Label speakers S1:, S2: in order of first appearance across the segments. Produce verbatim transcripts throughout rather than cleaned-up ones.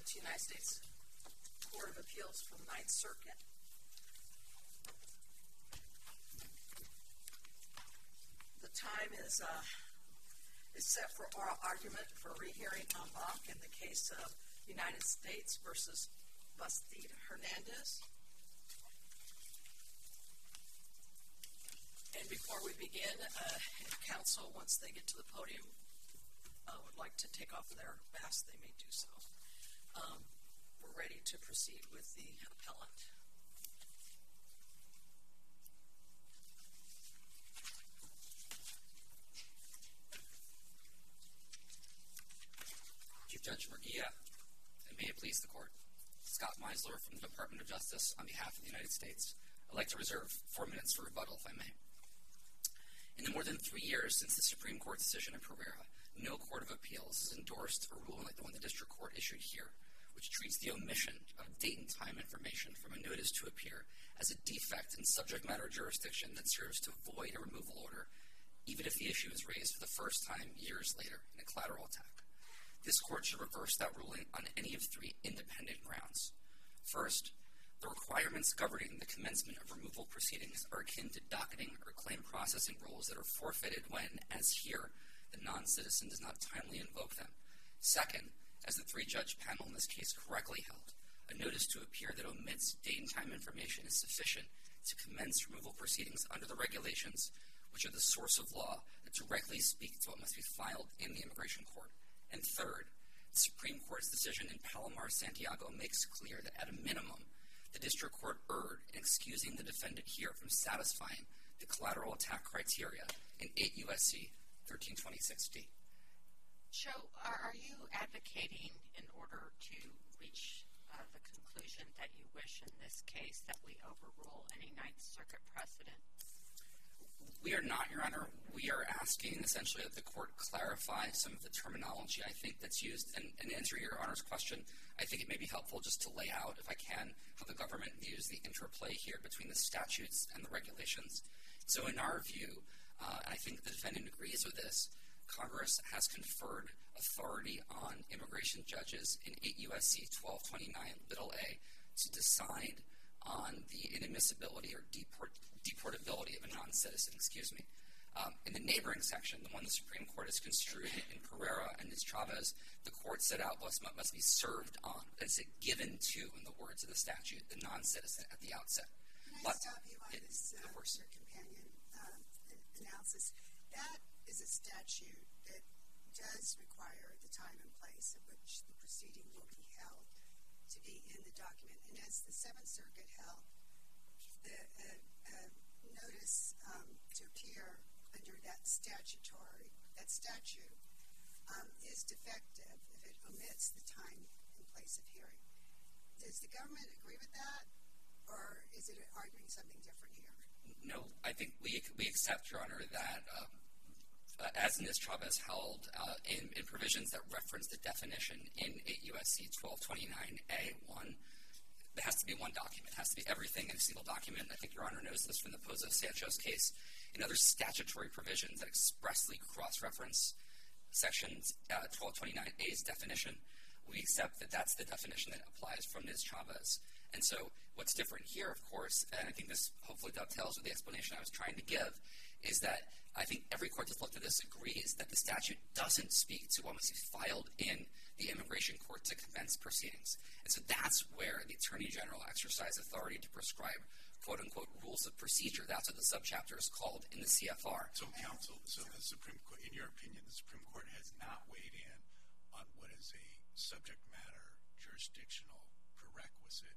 S1: to United States Court of Appeals for the Ninth Circuit. The time is uh, is set for oral argument for rehearing en banc in the case of United States versus Bastide Hernandez. And before we begin, uh, if counsel, once they get to the podium, uh, would like to take off their masks, they may do so. Um, we're ready to proceed with the appellant.
S2: Chief Judge Murguia, and may it please the Court, Scott Meisler from the Department of Justice on behalf of the United States. I'd like to reserve four minutes for rebuttal, if I may. In the more than three years since the Supreme Court decision in Pereira, no court of appeals has endorsed a ruling like the one the district court issued here, which treats the omission of date and time information from a notice to appear as a defect in subject matter jurisdiction that serves to void a removal order, even if the issue is raised for the first time years later in a collateral attack. This court should reverse that ruling on any of three independent grounds. First, the requirements governing the commencement of removal proceedings are akin to docketing or claim processing rules that are forfeited when, as here, the non-citizen does not timely invoke them. Second, as the three-judge panel in this case correctly held, a notice to appear that omits date and time information is sufficient to commence removal proceedings under the regulations, which are the source of law that directly speak to what must be filed in the immigration court. And third, the Supreme Court's decision in Palomar-Santiago makes clear that at a minimum, the district court erred in excusing the defendant here from satisfying the collateral attack criteria in eight U S C thirteen twenty-six D.
S3: So, are, are you advocating, in order to reach uh, the conclusion that you wish in this case, that we overrule any Ninth Circuit precedent?
S2: We are not, Your Honor. We are asking, essentially, that the court clarify some of the terminology, I think, that's used. And, and answer Your Honor's question, I think it may be helpful just to lay out, if I can, how the government views the interplay here between the statutes and the regulations. So in our view, uh, and I think the defendant agrees with this, Congress has conferred authority on immigration judges in eight U S C twelve twenty-nine little a to decide on the inadmissibility or deport, deportability of a non-citizen, excuse me. Um, in the neighboring section, the one the Supreme Court has construed in Pereira and Miz Chavez, the court set out what must be served on. That's a given to, in the words of the statute, the non-citizen at the outset.
S4: Can I
S2: but,
S4: stop you on
S2: it,
S4: this, uh, your companion um, analysis? That is a statute that does require the time and place at which the proceeding will be held to be in the document. And as the Seventh Circuit held, the uh, uh, notice um, to appear under that statutory, that statute um, is defective if it omits the time and place of hearing. Does the government agree with that, or is it arguing something different here?
S2: No, I think we we accept, Your Honor, that um, uh, as Miz Chavez held uh, in, in provisions that reference the definition in eight U S C twelve twenty-nine A one, there has to be one document. It has to be everything in a single document. I think Your Honor knows this from the Pozo Sanchez case. In other statutory provisions that expressly cross-reference Sections uh, twelve twenty-nine A's definition, we accept that that's the definition that applies from Miz Chavez. And so what's different here, of course, and I think this hopefully dovetails with the explanation I was trying to give, is that I think every court that's looked at this agrees that the statute doesn't speak to what must be filed in the immigration court to commence proceedings. And so that's where the Attorney General exercised authority to prescribe quote-unquote rules of procedure. That's what the subchapter is called in the C F R.
S5: So, counsel, so the Supreme Court, in your opinion, the Supreme Court has not weighed in on what is a subject matter jurisdictional prerequisite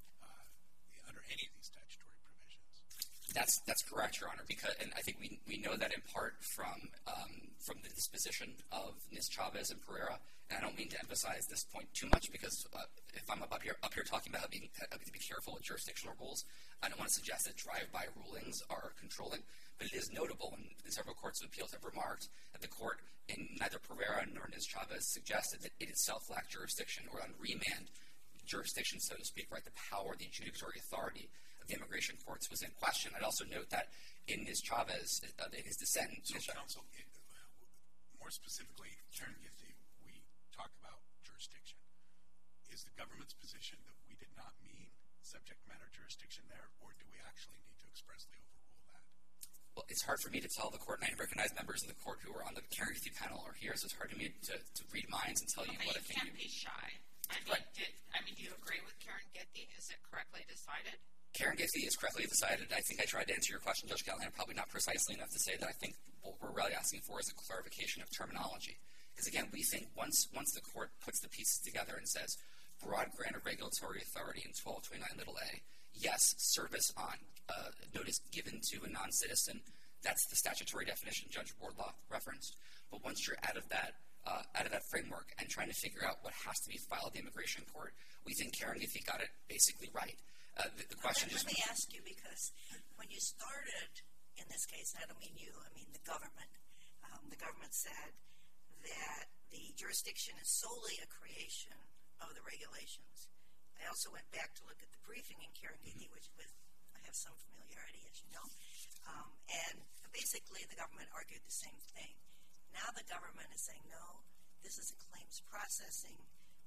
S5: uh, under any of these statutory provisions?
S2: That's that's correct, Your Honor, because, and I think we we know that in part from um, from the disposition of Miz Chavez and Pereira. And I don't mean to emphasize this point too much because uh, if I'm up here up here talking about being uh, to be careful with jurisdictional rules, I don't want to suggest that drive-by rulings are controlling. But it is notable, and several courts of appeals have remarked that the court in neither Pereira nor Miz Chavez suggested that it itself lacked jurisdiction or on remand jurisdiction, so to speak, right? The power, the adjudicatory authority of the immigration courts was in question. I'd also note that in Miz Chavez, uh, in his dissent,
S5: so
S2: Miz
S5: counsel, it, more specifically, Karen Gifty, we talk about jurisdiction. is the government's position that we did not mean subject matter jurisdiction there, or do we actually need to expressly overrule that?
S2: Well, it's hard for me to tell the court, and I recognize members of the court who are on the Karen-Gethy panel are here, so it's hard for me to, to read minds and tell you
S3: Okay,
S2: what
S3: you
S2: I think.
S3: can't be shy. I mean,
S2: Right.
S3: did, I mean, do you agree with Karen Gethy? Is it correctly decided?
S2: Karen-Gethy is correctly decided. I think I tried to answer your question, Judge Callahan, probably not precisely enough to say that I think what we're really asking for is a clarification of terminology. Because again, we think once once the court puts the pieces together and says, broad grant of regulatory authority in twelve twenty-nine little a, yes, service on uh, notice given to a non-citizen, that's the statutory definition Judge Wardlaw referenced. But once you're out of that uh, out of that framework and trying to figure out what has to be filed at the immigration court, we think Karen-Gethy got it basically right. Uh, the, the question
S6: let,
S2: just...
S6: let me ask you, because when you started in this case, and I don't mean you, I mean the government, um, the government said that the jurisdiction is solely a creation of the regulations. I also went back to look at the briefing in Karen-Gethy, which with I have some familiarity, as you know, um, and basically the government argued the same thing. Now the government is saying, no, this is a claims processing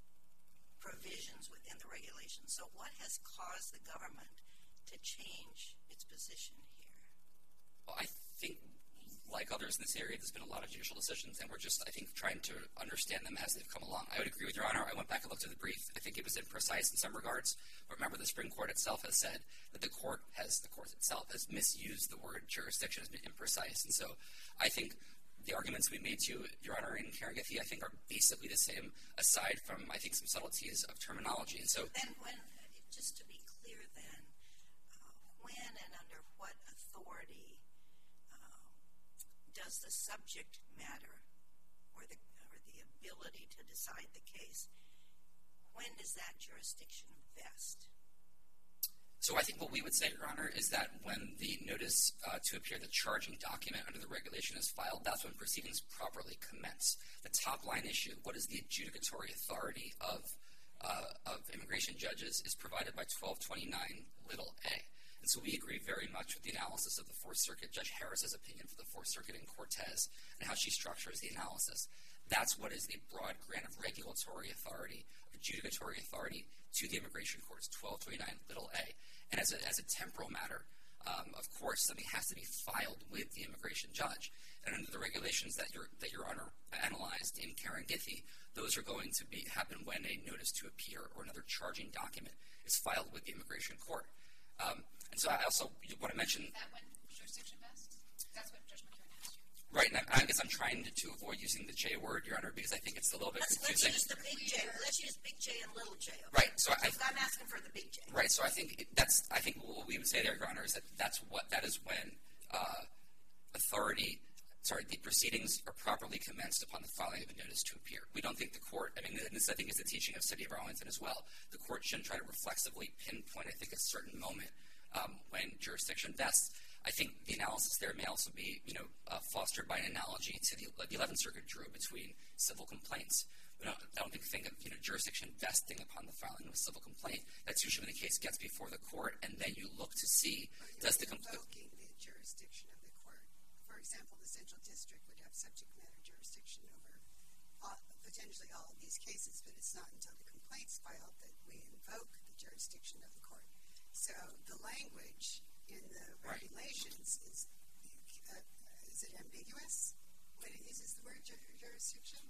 S6: provisions within the regulations. So what has caused the government to change its position here?
S2: Well, I think, like others in this area, there's been a lot of judicial decisions, and we're just, I think, trying to understand them as they've come along. I would agree with Your Honor. I went back and looked at the brief. I think it was imprecise in some regards. But remember, the Supreme Court itself has said that the court has, the court itself has misused the word jurisdiction, has been imprecise. And so I think the arguments we made to Your Honor in Karen-Gethy, I think, are basically the same, aside from, I think, some subtleties of terminology. And so,
S6: then when, just to be clear then, uh, when and under what authority um, does the subject matter or the, or the ability to decide the case, when does that jurisdiction vest?
S2: So I think what we would say, Your Honor, is that when the notice uh, to appear, the charging document under the regulation is filed, that's when proceedings properly commence. The top line issue, what is the adjudicatory authority of uh, of immigration judges, is provided by twelve twenty-nine little a. And so we agree very much with the analysis of the Fourth Circuit, Judge Harris's opinion for the Fourth Circuit in Cortez, and how she structures the analysis. That's what is the broad grant of regulatory authority, adjudicatory authority to the immigration courts, twelve twenty-nine little a. And as a, as a temporal matter, um, of course, something has to be filed with the immigration judge. And under the regulations that your that Your Honor analyzed in Karen-Gethy, those are going to be happen when a notice to appear or another charging document is filed with the immigration court. Um, and so I also want to mention...
S7: Is that when jurisdiction vests? That's what Judge McKeown asked you.
S2: Right, and I, I guess I'm trying to, to avoid using the J word, Your Honor, because I think it's a little bit
S6: Let's, let's
S2: confusing.
S6: use the big J. Let's use big J and little J. Okay?
S2: Right, so I...
S6: So I'm asking for the big J.
S2: Right, so I think it, that's, I think what we would say there, Your Honor, is that that's what, that is when uh, authority, sorry, the proceedings are properly commenced upon the filing of a notice to appear. We don't think the court, I mean, this I think is the teaching of City of Arlington as well. The court shouldn't try to reflexively pinpoint, I think, a certain moment um, when jurisdiction vests. I think the analysis there may also be, you know, uh, fostered by an analogy to the, the eleventh Circuit drew between civil complaints. We don't, I don't think think of, you know, jurisdiction vesting upon the filing of a civil complaint. That's usually when the case gets before the court, and then you look to see, does the complaint...
S4: Invoking the jurisdiction of the court. For example, the Central District would have subject matter jurisdiction over all, potentially all of these cases, but it's not until the complaint's filed that we invoke the jurisdiction of the court. So the language in the
S2: Right.
S4: regulations is, uh, is it ambiguous when it uses the word ju- jurisdiction?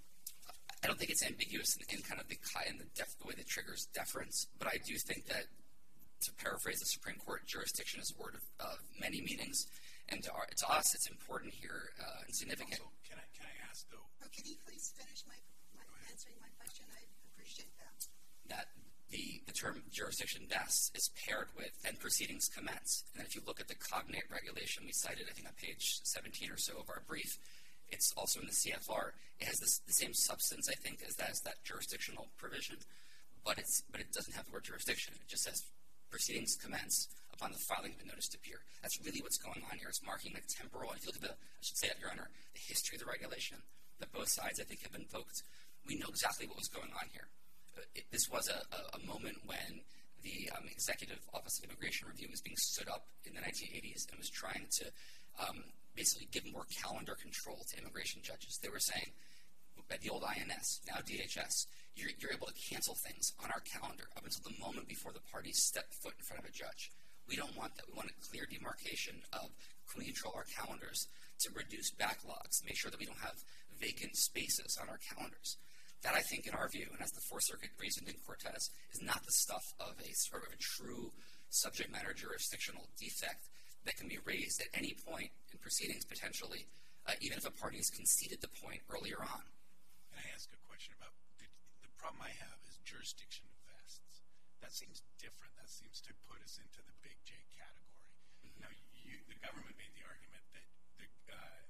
S2: I don't think it's ambiguous in, in kind of the, in the, def, the way that triggers deference, but I do think that, to paraphrase the Supreme Court, jurisdiction is a word of, of many meanings, and to, our, to us, it's important here uh, and significant.
S5: Also, can I, can I ask, though,
S4: Oh, can you please finish my, my answering my question? I appreciate that.
S2: That the, the term jurisdiction vests is paired with and proceedings commence. And if you look at the cognate regulation we cited, I think on page seventeen or so of our brief, it's also in the C F R. It has this, the same substance, I think, as that, as that jurisdictional provision, but it's but it doesn't have the word jurisdiction. It just says proceedings commence upon the filing of a notice to appear. That's really what's going on here. It's marking a temporal, if you look at the, I should say it, Your Honor, the history of the regulation that both sides, I think, have invoked. We know exactly what was going on here. It, this was a, a, a moment when the um, Executive Office of Immigration Review was being stood up in the nineteen eighties and was trying to um, basically give more calendar control to immigration judges. They were saying, at the old I N S, now D H S, you're, you're able to cancel things on our calendar up until the moment before the parties step foot in front of a judge. We don't want that. We want a clear demarcation of can we control our calendars to reduce backlogs, make sure that we don't have vacant spaces on our calendars. That, I think, in our view, and as the Fourth Circuit reasoned in Cortez, is not the stuff of a sort of a true subject matter jurisdictional defect that can be raised at any point in proceedings, potentially, uh, even if a party has conceded the point earlier on.
S5: Can I ask a question about the, the problem I have is jurisdiction vests. That seems different. That seems to put us into the big J category. Mm-hmm. Now, you, the government made the argument that the uh,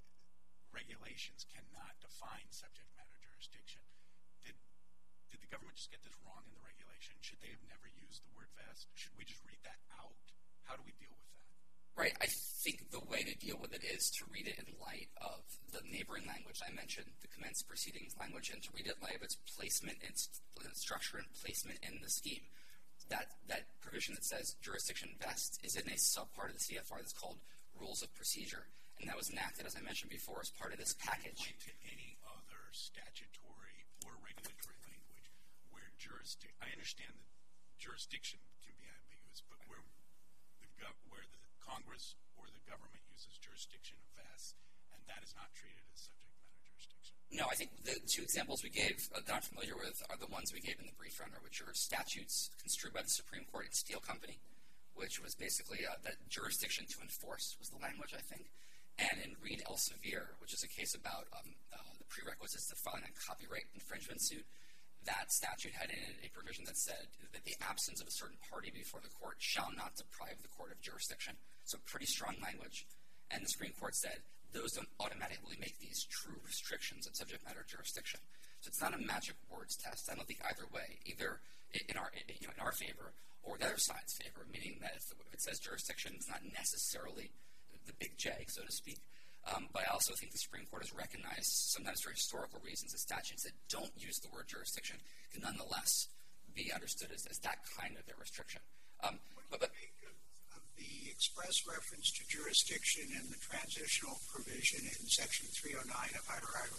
S5: regulations cannot define subject matter jurisdiction. Did did the government just get this wrong in the regulation? Should they have never used the word vest? Should we just read that out? How do we deal with that?
S2: Right. I think the way to deal with it is to read it in light of the neighboring language I mentioned, the commenced proceedings language, and to read it in light of its placement, its structure and placement in the scheme. That that provision that says jurisdiction vests is in a subpart of the C F R that's called Rules of Procedure, and that was enacted, as I mentioned before, as part of this package.
S5: Point to any other statutory or regulatory language where jurisdiction, I understand that jurisdiction can be ambiguous, but where the gov- where the Congress or the government uses jurisdiction vests, and that is not treated as subject matter jurisdiction.
S2: No, I think the two examples we gave uh, that I'm familiar with are the ones we gave in the brief runner, which are statutes construed by the Supreme Court in Steel Company, which was basically uh, that jurisdiction to enforce was the language, I think, and in Reed Elsevier, which is a case about um, uh, the prerequisites to filing a copyright infringement suit. That statute had in it a provision that said that the absence of a certain party before the court shall not deprive the court of jurisdiction. So pretty strong language. And the Supreme Court said those don't automatically make these true restrictions of subject matter jurisdiction. So it's not a magic words test. I don't think either way, either in our you know in our favor or the other side's favor, meaning that if it says jurisdiction, it's not necessarily the big J, so to speak. Um, but I also think the Supreme Court has recognized, sometimes for historical reasons, that statutes that don't use the word jurisdiction can nonetheless be understood as, as that kind of a restriction. Um, but, but
S8: of the express reference to jurisdiction and the transitional provision in Section three oh nine of I R I R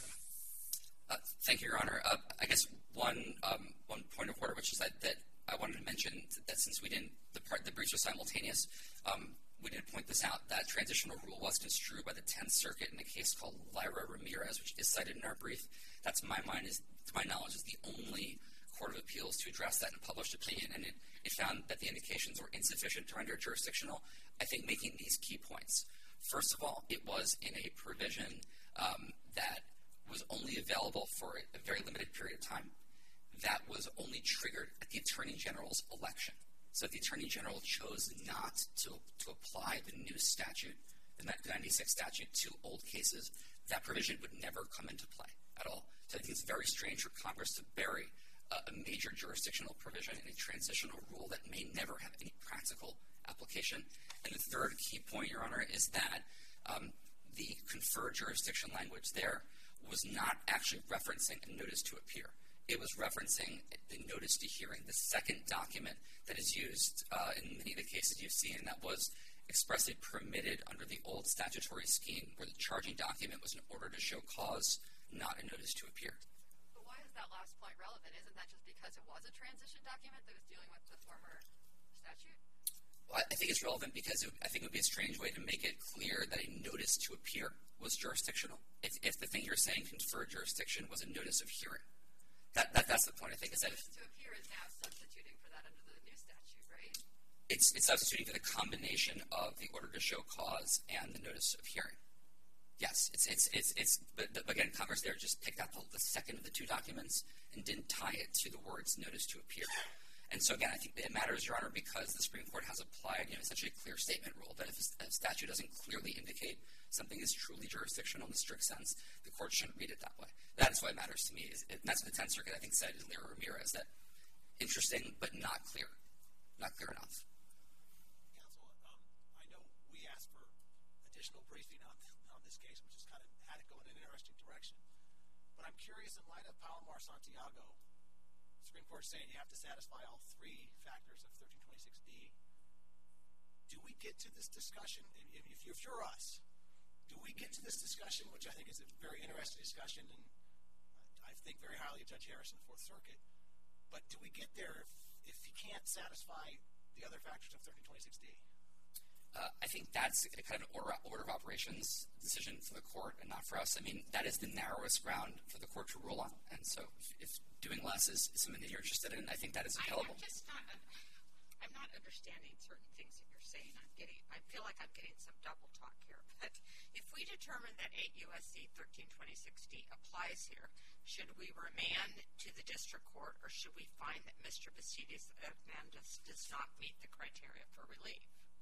S8: A?
S2: Uh, thank you, Your Honor. Uh, I guess one um, one point of order, which is that, that I wanted to mention that since we didn't, the part the briefs were simultaneous, um, we did point this out, that transitional rule was construed by the Tenth Circuit in a case called Lyra Ramirez, which is cited in our brief. That, to my mind, is, to my knowledge, is the only court of appeals to address that in a published opinion, and it, it found that the indications were insufficient to render it jurisdictional. I think making these key points. First of all, it was in a provision um, that was only available for a very limited period of time. That was only triggered at the Attorney General's election. So if the Attorney General chose not to, to apply the new statute, the ninety-six statute, to old cases, that provision would never come into play at all. So I think it's very strange for Congress to bury uh, a major jurisdictional provision in a transitional rule that may never have any practical application. And the third key point, Your Honor, is that um, the conferred jurisdiction language there was not actually referencing a notice to appear. It was referencing the notice to hearing, the second document that is used uh, in many of the cases you've seen, and that was expressly permitted under the old statutory scheme where the charging document was an order to show cause, not a notice to appear.
S7: But why is that last point relevant? Isn't that just because it was a transition document that was dealing with the former statute?
S2: Well, I think it's relevant because it, I think it would be a strange way to make it clear that a notice to appear was jurisdictional. If, if the thing you're saying conferred jurisdiction was a notice of hearing. That, that, that's the point, I think, is that if
S7: to appear is now substituting for that under the new statute, right?
S2: it's, it's substituting for the combination of the order to show cause and the notice of hearing. Yes, it's, it's, it's, it's but, but again, Congress there just picked out the, the second of the two documents and didn't tie it to the words notice to appear. And so again, I think it matters, Your Honor, because the Supreme Court has applied, you know, essentially a clear statement rule that if a statute doesn't clearly indicate something is truly jurisdictional in the strict sense, the court shouldn't read it that way. That is why it matters to me. Is it, that's what the Tenth Circuit, I think, said in Lyra Ramirez, that interesting but not clear, not clear enough.
S9: Counsel, um, I know we asked for additional briefing on, on this case, which has kind of had it go in an interesting direction. But I'm curious, in light of Palomar Santiago, the Supreme Court saying you have to satisfy all three factors of thirteen twenty-six D, do we get to this discussion, if, if, if you're us, do we get to this discussion, which I think is a very interesting discussion, and I think very highly of Judge Harris in the Fourth Circuit. But do we get there if, if he can't satisfy the other factors of thirteen twenty-six D?
S2: Uh, I think that's a kind of order, order of operations decision for the court and not for us. I mean, that is the narrowest ground for the court to rule on. And so if, if doing less is, is something that you're interested in, I think that is available.
S3: I'm just not, I'm not understanding certain things that you're saying. I'm getting, I feel like I'm getting some double talk here. But if we determine that eight U S C thirteen twenty-six D applies here, should we remand to the district court, or should we find that Mister Basidis Hernandez does not meet the criteria for relief?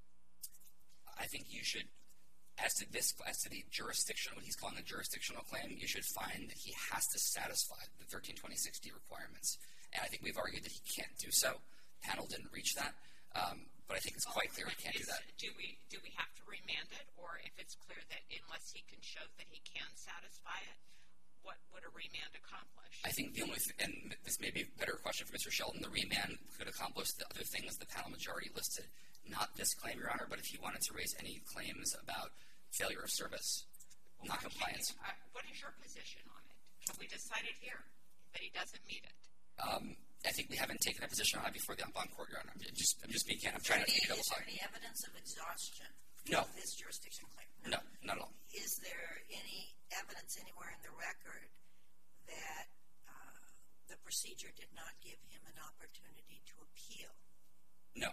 S2: I think you should, as to this, as to the jurisdictional, what he's calling a jurisdictional claim, you should find that he has to satisfy the thirteen twenty-six D requirements. And I think we've argued that he can't do so. The panel didn't reach that, um, but I think it's quite clear he can't do that.
S3: Do we do we have to remand it, or if it's clear that unless he can show that he can satisfy it, what would a remand accomplish?
S2: I think the only, th- and this may be a better question for Mister Sheldon, the remand could accomplish the other things the panel majority listed. Not this claim, Your Honor, but if he wanted to raise any claims about failure of service, well, non-compliance.
S3: You, uh, what is your position on it? Can we decide it here that he doesn't meet it?
S2: Um, I think we haven't taken a position on it before the en banc court, Your Honor. I'm just, I'm just speaking. I'm trying to
S6: any,
S2: double
S6: Is
S2: talk.
S6: there any evidence of exhaustion
S2: No.
S6: of this jurisdiction claim?
S2: No, not at all.
S6: Is there any evidence anywhere in the record that uh, the procedure did not give him an opportunity to appeal?
S2: No.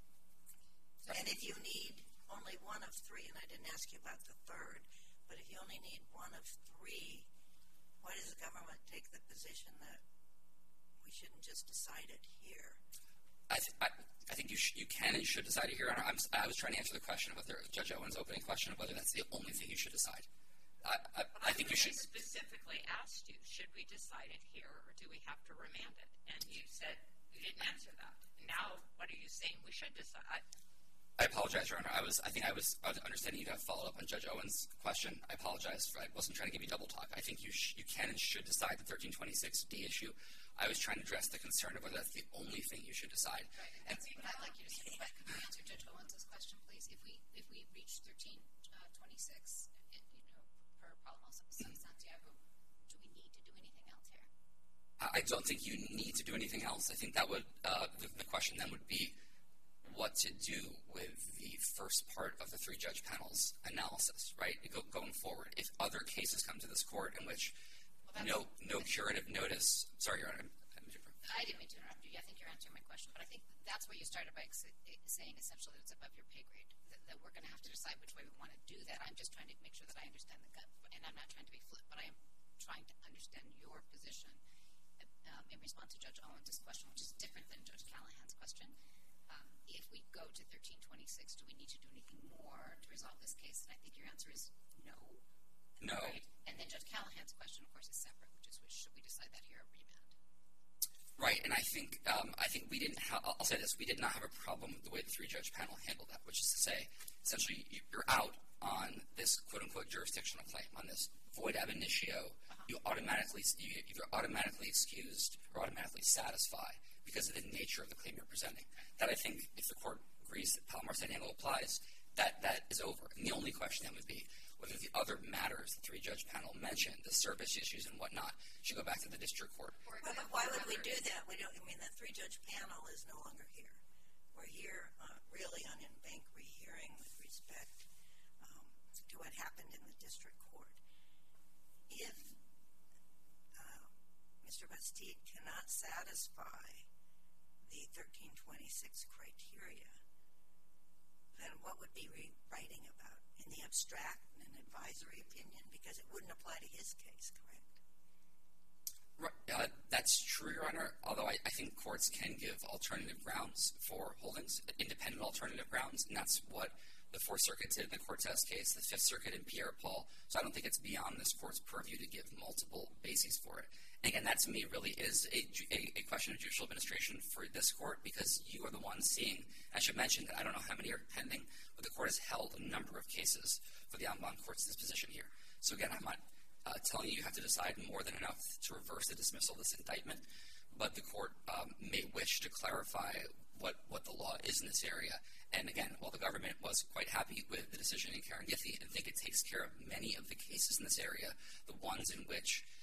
S6: And if you need only one of three, and I didn't ask you about the third, but if you only need one of three, why does the government take the position that we shouldn't just decide it here?
S2: I, th- I, I think you sh- you can and should decide it here, Your Honor. I'm, I was trying to answer the question of whether Judge Owen's opening question of whether that's the only thing you should decide. I, I, I think you should.
S3: I specifically asked you, should we decide it here, or do we have to remand it? And you said you didn't answer that. Now, what are you saying we should decide?
S2: I apologize, Your Honor. I was, I think I was, I was understanding you to have followed up on Judge Owen's question. I apologize. For, I wasn't trying to give you double talk. I think you sh- you can and should decide the thirteen twenty-six D issue. I was trying to address the concern of whether that's the only thing you should decide.
S10: Right. And that's what I'd like you to say. But could you answer Judge Owens' question, please? If we if we reach thirteen twenty-six, you know, per Palomar Santiago, do we need to do anything else here?
S2: I don't think you need to do anything else. I think that would uh, the, the question then would be what to do with the first part of the three-judge panel's analysis, right? Go, going forward, if other cases come to this court in which well, no no curative notice. Sorry, Your Honor.
S10: I didn't mean to interrupt you. I think you're answering my question, but I think that's where you started by ex- saying essentially that it's above your pay grade, that, that we're going to have to decide which way we want to do that. I'm just trying to make sure that I understand the gut, and I'm not trying to be flip, but I am trying to understand your position um, in response to Judge Owens' question, which is different than Judge Callahan's question. Um, if we go to thirteen twenty-six, do we need to do anything more to resolve this case? And I think your answer is no.
S2: No.
S10: Right? And then Judge Callahan's question, of course, is separate, which is which should we decide that here or remand?
S2: Right, and I think um, I think we didn't have, I'll say this, we did not have a problem with the way the three-judge panel handled that, which is to say, essentially, you're out on this quote-unquote jurisdictional claim, on this void ab initio. Uh-huh. You automatically, you, you're automatically excused or automatically satisfy because of the nature of the claim you're presenting. That I think, if the court agrees that Palomar Santiago applies, that that is over. And the only question then would be whether the other matters the three-judge panel mentioned, the service issues and whatnot, should go back to the district court.
S6: Well, but why would we do that? We don't. I mean, the three-judge panel is no longer here. We're here uh, really on in-bank rehearing with respect um, to what happened in the district court. If uh, Mister Bastide cannot satisfy the thirteen twenty-six criteria, then what would be rewriting about? In the abstract, an advisory opinion, because it wouldn't apply to his case, correct?
S2: Right, uh, that's true, Your Honor, although I, I think courts can give alternative grounds for holdings, independent alternative grounds, and that's what the Fourth Circuit did in the Cortez case, the Fifth Circuit in Pierre-Paul, so I don't think it's beyond this court's purview to give multiple bases for it. And again, that to me really is a, a, a question of judicial administration for this court, because you are the ones seeing. I should mention that I don't know how many are pending, but the court has held a number of cases for the en banc court's disposition here. So again, I'm not uh, telling you you have to decide more than enough to reverse the dismissal of this indictment, but the court um, may wish to clarify what, what the law is in this area. And again, while the government was quite happy with the decision in Karen Githy, I think it takes care of many of the cases in this area, the ones in which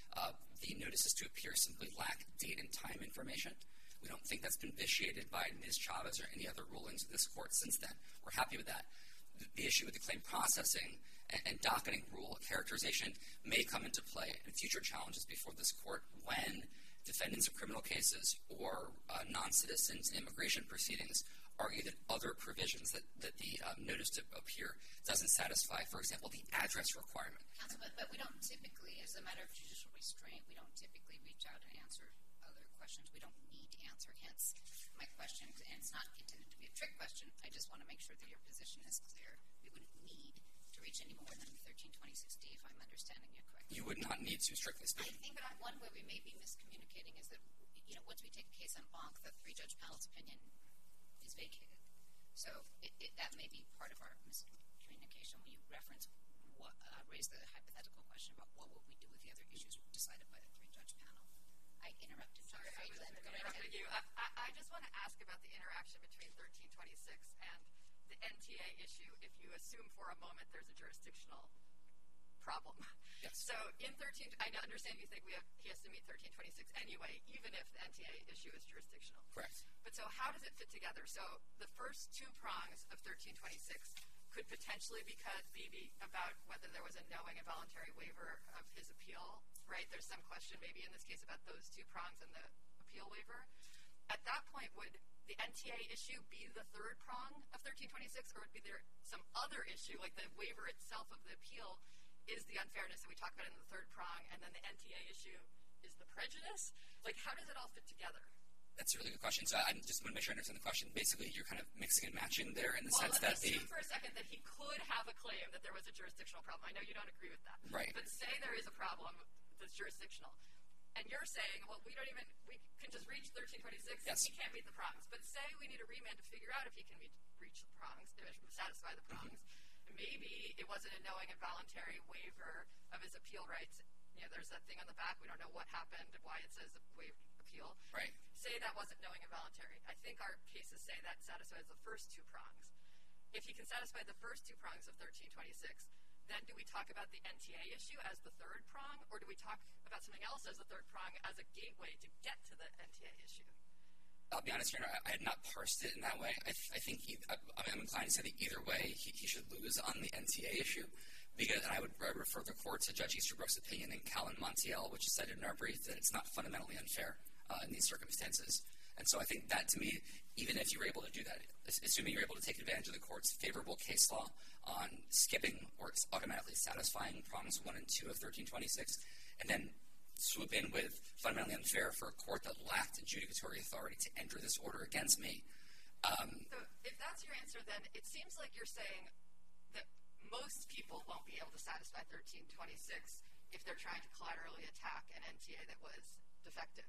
S2: Uh, the notices to appear simply lack date and time information. We don't think that's been vitiated by Miz Chavez or any other rulings of this court since then. We're happy with that. The, the issue with the claim processing and, and docketing rule characterization may come into play in future challenges before this court when defendants of criminal cases or uh, non-citizens in immigration proceedings argue that other provisions that, that the um, notice to appear doesn't satisfy, for example, the address requirement.
S10: Counsel, but, but we don't typically, as a matter of judicial restraint, we don't typically reach out and answer other questions. We don't need to answer, hence my question, and it's not intended to be a trick question. I just want to make sure that your position is clear. We wouldn't need to reach any more than thirteen twenty-six D, if I'm understanding you correctly.
S2: You would not need to, strictly
S10: I
S2: speaking.
S10: think that one way we may be miscommunicating is that, you know, once we take a case en banc, the three-judge panel's opinion is vacated. So it, it, that may be part of our miscommunication when you reference what, uh, raise the hypothetical question about what would we do with the other issues decided by the three-judge panel. I interrupted.
S7: Sorry, I was interrupted you. I, I, I just want to ask about the interaction between thirteen twenty-six and the N T A issue if you assume for a moment there's a jurisdictional problem.
S2: Yes.
S7: So in thirteen, I understand you think we have, he has to meet thirteen twenty-six anyway, even if the N T A issue is jurisdictional.
S2: Correct.
S7: But so how does it fit together? So the first two prongs of thirteen twenty-six could potentially be maybe about whether there was a knowing and voluntary waiver of his appeal, right? There's some question maybe in this case about those two prongs and the appeal waiver. At that point, would the N T A issue be the third prong of thirteen twenty-six, or would be there some other issue, like the waiver itself of the appeal is the unfairness that we talked about in the third prong, and then the N T A issue is the prejudice? Like, how does it all fit together?
S2: That's a really good question. So I just want to make sure I understand the question. Basically, you're kind of mixing and matching there in the
S7: well,
S2: sense
S7: that
S2: the...
S7: Well, let's assume for a second that he could have a claim that there was a jurisdictional problem. I know you don't agree with that.
S2: Right.
S7: But say there is a problem that's jurisdictional. And you're saying, well, we don't even, we can just reach thirteen twenty-six.
S2: Yes.
S7: He can't meet the prongs. But say we need a remand to figure out if he can meet, reach the prongs, satisfy the prongs. Mm-hmm. Maybe it wasn't a knowing and voluntary waiver of his appeal rights. You know, there's that thing on the back. We don't know what happened, why it says waived appeal.
S2: Right.
S7: Say that wasn't knowing and voluntary. I think our cases say that satisfies the first two prongs. If he can satisfy the first two prongs of thirteen twenty-six, then do we talk about the N T A issue as the third prong, or do we talk about something else as the third prong as a gateway to get to the N T A issue?
S2: I'll be honest, Your Honor, I had not parsed it in that way. I, th- I think he, I, I'm inclined to say that either way he, he should lose on the N T A issue, because and I would I refer the court to Judge Easterbrook's opinion in Callan Montiel, which is cited in our brief, that it's not fundamentally unfair uh, in these circumstances. And so I think that, to me, even if you were able to do that, assuming you're able to take advantage of the court's favorable case law on skipping or automatically satisfying prongs one and two of thirteen twenty-six, and then swoop in with fundamentally unfair for a court that lacked adjudicatory authority to enter this order against me. Um,
S7: so if that's your answer, then it seems like you're saying that most people won't be able to satisfy thirteen twenty-six if they're trying to collaterally attack an N T A that was defective.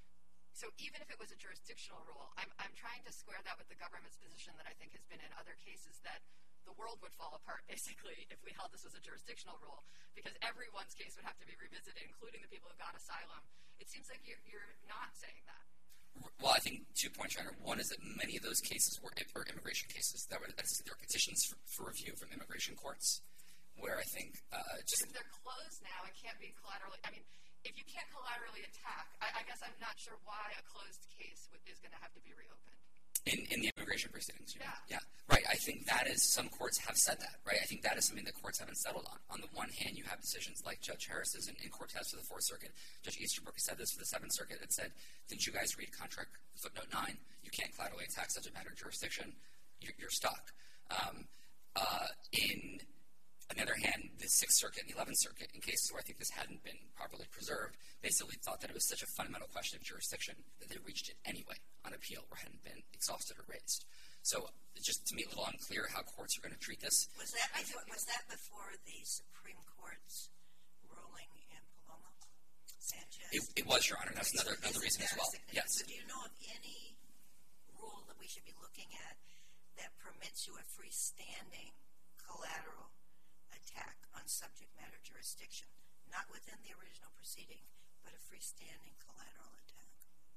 S7: So even if it was a jurisdictional rule, I'm, I'm trying to square that with the government's position that I think has been in other cases, that the world would fall apart, basically, if we held this was a jurisdictional rule, because everyone's case would have to be revisited, including the people who got asylum. It seems like you're, you're not saying that.
S2: Well, I think two points, Your Honor. One is that many of those cases were, were immigration cases. That were, that's, there were petitions for, for review from immigration courts, where I think uh, just...
S7: If they're closed now and can't be collaterally... I mean, if you can't collaterally attack, I, I guess I'm not sure why a closed case w- is going to have to be reopened.
S2: In, in the immigration proceedings, you
S7: yeah.
S2: know? Yeah. Right. I think that is, some courts have said that, right? I think that is something that courts haven't settled on. On the one hand, you have decisions like Judge Harris's in, in Cortez for the Fourth Circuit. Judge Easterbrook has said this for the Seventh Circuit. It said, didn't you guys read contract footnote nine? You can't collaterally attack subject matter jurisdiction. You're, you're stuck. Um, uh, in... On the other hand, the Sixth Circuit and the Eleventh Circuit, in cases where I think this hadn't been properly preserved, basically thought that it was such a fundamental question of jurisdiction that they reached it anyway on appeal where it hadn't been exhausted or raised. So it's just, to me, a little unclear how courts are going to treat this.
S6: Was that before, was that before the Supreme Court's ruling in Paloma Sanchez?
S2: It, it was, Your Honor. That's
S6: so
S2: another, another reason as well. Yes.
S6: So do you know of any rule that we should be looking at that permits you a freestanding collateral attack on subject matter jurisdiction, not within the original proceeding, but a freestanding collateral attack?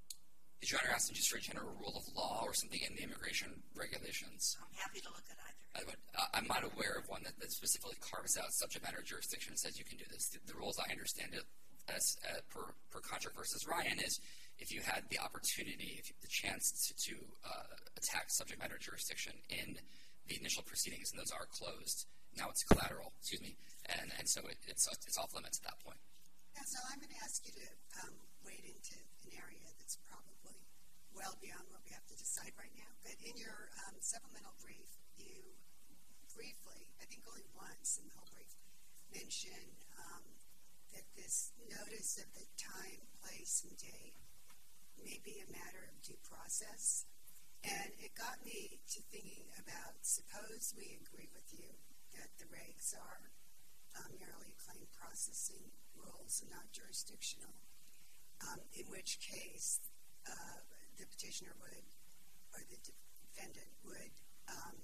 S2: Is Your Honor asking just for a general rule of law or something in the immigration regulations?
S6: I'm happy to look at either.
S2: I would, uh, I'm not aware of one that, that specifically carves out subject matter jurisdiction and says you can do this. The, the rules I understand it as uh, per, per Contract versus Ryan, is if you had the opportunity, if you, the chance to, to uh, attack subject matter jurisdiction in the initial proceedings, and those are closed, now it's collateral, excuse me, and, and so it, it's, it's off limits at that point.
S4: Yeah, so I'm going to ask you to um, wade into an area that's probably well beyond what we have to decide right now. But in your um, supplemental brief, you briefly, I think only once in the whole brief, mention um, that this notice of the time, place, and date may be a matter of due process. And it got me to thinking about, suppose we agree with you that the regs are um, merely claim processing rules and not jurisdictional, um, in which case uh, the petitioner would, or the defendant would um,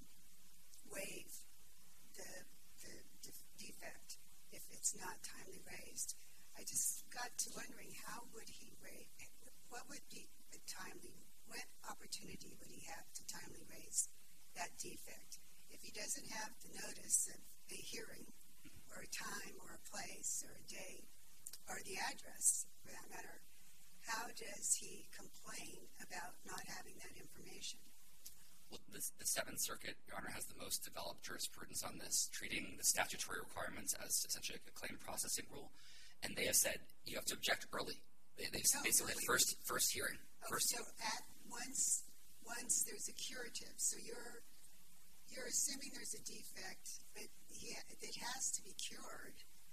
S4: waive the, the de- defect if it's not timely raised. I just got to wondering, how would he raise, what would be a timely, what opportunity would he have to timely raise that defect? If he doesn't have the notice of a hearing, or a time, or a place, or a date, or the address, for that matter, how does he complain about not having that information?
S2: Well, this, the Seventh Circuit, Your Honor, has the most developed jurisprudence on this, treating the statutory requirements as essentially a claim processing rule. And they have said you have to object early. They, they've
S4: Oh,
S2: basically
S4: really?
S2: first first hearing.
S4: Oh,
S2: First,
S4: so at once, once there's a curative, so you're you're assuming there's a defect, but he, it has to be cured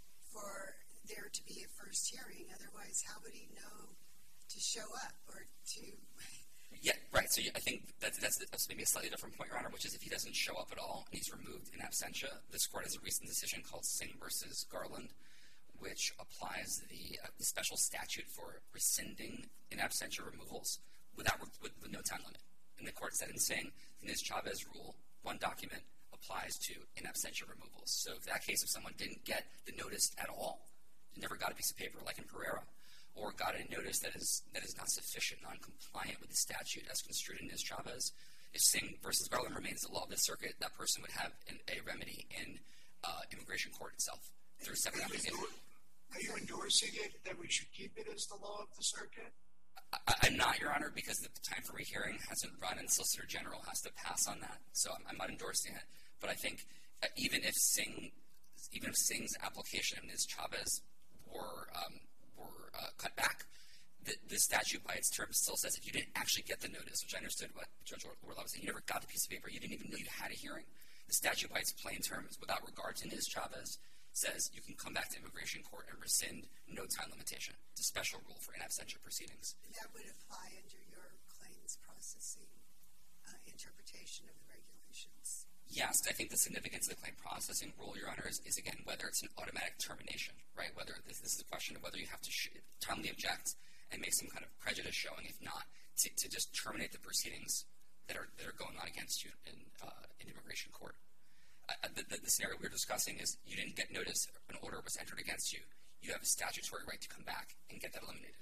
S4: for there to be a first hearing. Otherwise, how would he know to show up or to?
S2: Yeah, right. So I think that's, that's, that's maybe a slightly different point, Your Honor, which is if he doesn't show up at all and he's removed in absentia, this court has a recent decision called Singh versus Garland, which applies the, uh, the special statute for rescinding in absentia removals without with, with no time limit. And the court said in Singh, the Niz Chavez rule, one document applies to in absentia removals. So if that case, if someone didn't get the notice at all, never got a piece of paper like in Pereira, or got a notice that is that is not sufficient, non-compliant with the statute as construed in Niz Chavez, if Singh versus Garland remains the law of the circuit, that person would have an, a remedy in uh, immigration court itself. Through seven
S8: Are you, are you endorsing it that we should keep it as the law of the circuit?
S2: I, I'm not, Your Honor, because the time for rehearing hasn't run, and Solicitor General has to pass on that. So I'm, I'm not endorsing it. But I think uh, even if Singh, even if Singh's application of Niz Chavez were um, were uh, cut back, the, the statute by its terms still says if you didn't actually get the notice, which I understood what Judge Orlov was saying, you never got the piece of paper, you didn't even know you had a hearing. The statute by its plain terms, without regard to Niz Chavez, says you can come back to immigration court and rescind no time limitation. It's a special rule for in absentia proceedings.
S4: And that would apply under your claims processing uh, interpretation of the regulations.
S2: Yes, I think the significance of the claim processing rule, Your Honor, is, is again whether it's an automatic termination, right? Whether this, this is a question of whether you have to sh- timely object and make some kind of prejudice showing, if not, to, to just terminate the proceedings that are that are going on against you in uh, in immigration court. Uh, the, the, the scenario we're discussing is you didn't get notice, an order was entered against you. You have a statutory right to come back and get that eliminated.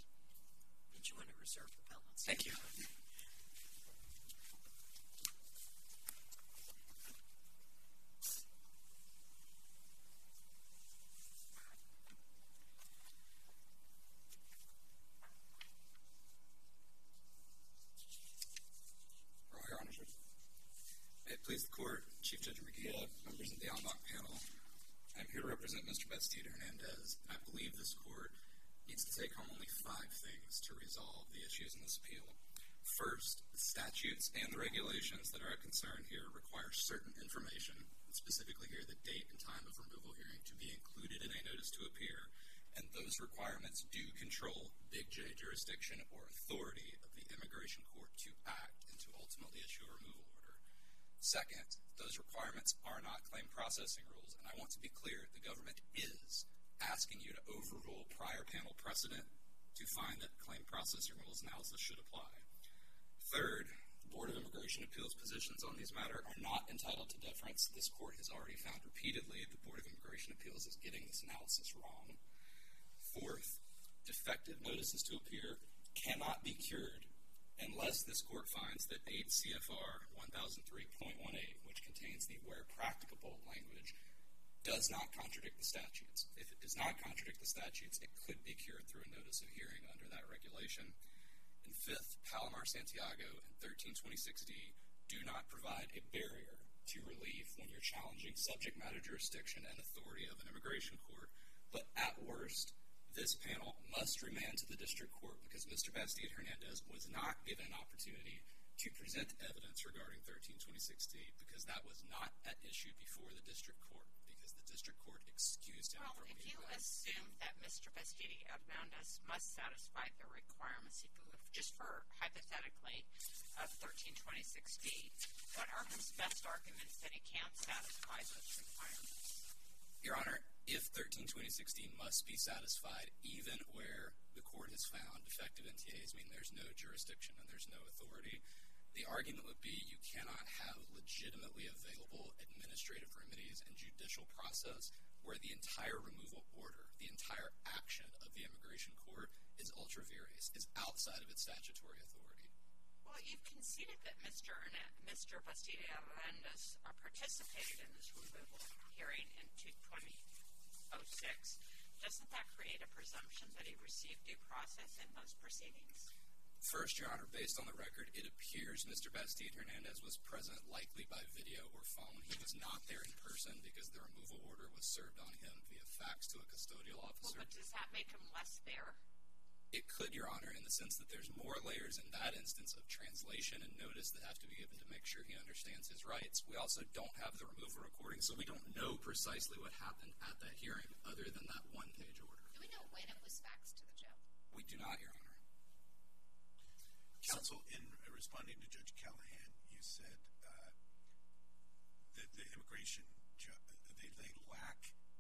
S1: Did you want to reserve the balance?
S2: Thank you.
S11: Your Honor, may it please the Court, Chief Judge Murguia, members of the en banc panel, I'm here to represent Mister Bastida Hernandez, and I believe this Court needs to take home only five things to resolve the issues in this appeal. First, the statutes and the regulations that are a concern here require certain information, and specifically here the date and time of removal hearing, to be included in a notice to appear, and those requirements do control Big J jurisdiction or authority of the immigration court to act and to ultimately issue a removal order. Second, those requirements are not claim processing rules, and I want to be clear, the government is asking you to overrule prior panel precedent to find that claim processing rules analysis should apply. Third, the Board of Immigration Appeals positions on these matters are not entitled to deference. This Court has already found repeatedly the Board of Immigration Appeals is getting this analysis wrong. Fourth, defective notices to appear cannot be cured unless this Court finds that eight C F R one thousand three point one eight, which contains the where practicable language, does not contradict the statutes. If it does not contradict the statutes, it could be cured through a notice of hearing under that regulation. And fifth, Palomar-Santiago and thirteen twenty-six D do not provide a barrier to relief when you're challenging subject matter jurisdiction and authority of an immigration court. But at worst, this panel must remand to the district court because Mister Bastide-Hernandez was not given an opportunity to present evidence regarding thirteen twenty-six D because that was not at issue before the district court because the district court excused him
S3: Well,
S11: from
S3: if
S11: being
S3: you
S11: present.
S3: assume that Mister Bastide-Hernandez must satisfy the requirements, if you, just for hypothetically, of thirteen twenty-six D, what are his best arguments that he can't satisfy those requirements?
S11: Your Honor, if thirteen twenty-six D must be satisfied even where the court has found defective N T As, mean there's no jurisdiction and there's no authority, the argument would be you cannot have legitimately available administrative remedies and judicial process where the entire removal order, the entire action of the immigration court is ultra vires, is outside of its statutory authority.
S3: Well, you've conceded that Mister Erne- Mister Bastide-Hernandez uh, participated in this removal hearing in twenty oh six. Doesn't that create a presumption that he received due process in those proceedings?
S11: First, Your Honor, based on the record, it appears Mister Bastide-Hernandez was present likely by video or phone. He was not there in person because the removal order was served on him via fax to a custodial officer.
S3: Well, but does that make him less there?
S11: It could, Your Honor, in the sense that there's more layers in that instance of translation and notice that have to be given to make sure he understands his rights. We also don't have the removal recording, so we don't know precisely what happened at that hearing other than that one-page order.
S10: Do we know when it was faxed to the jail?
S11: We do not, Your Honor.
S5: Counsel, in responding to Judge Callahan, you said uh, that the immigration ju- they, they lack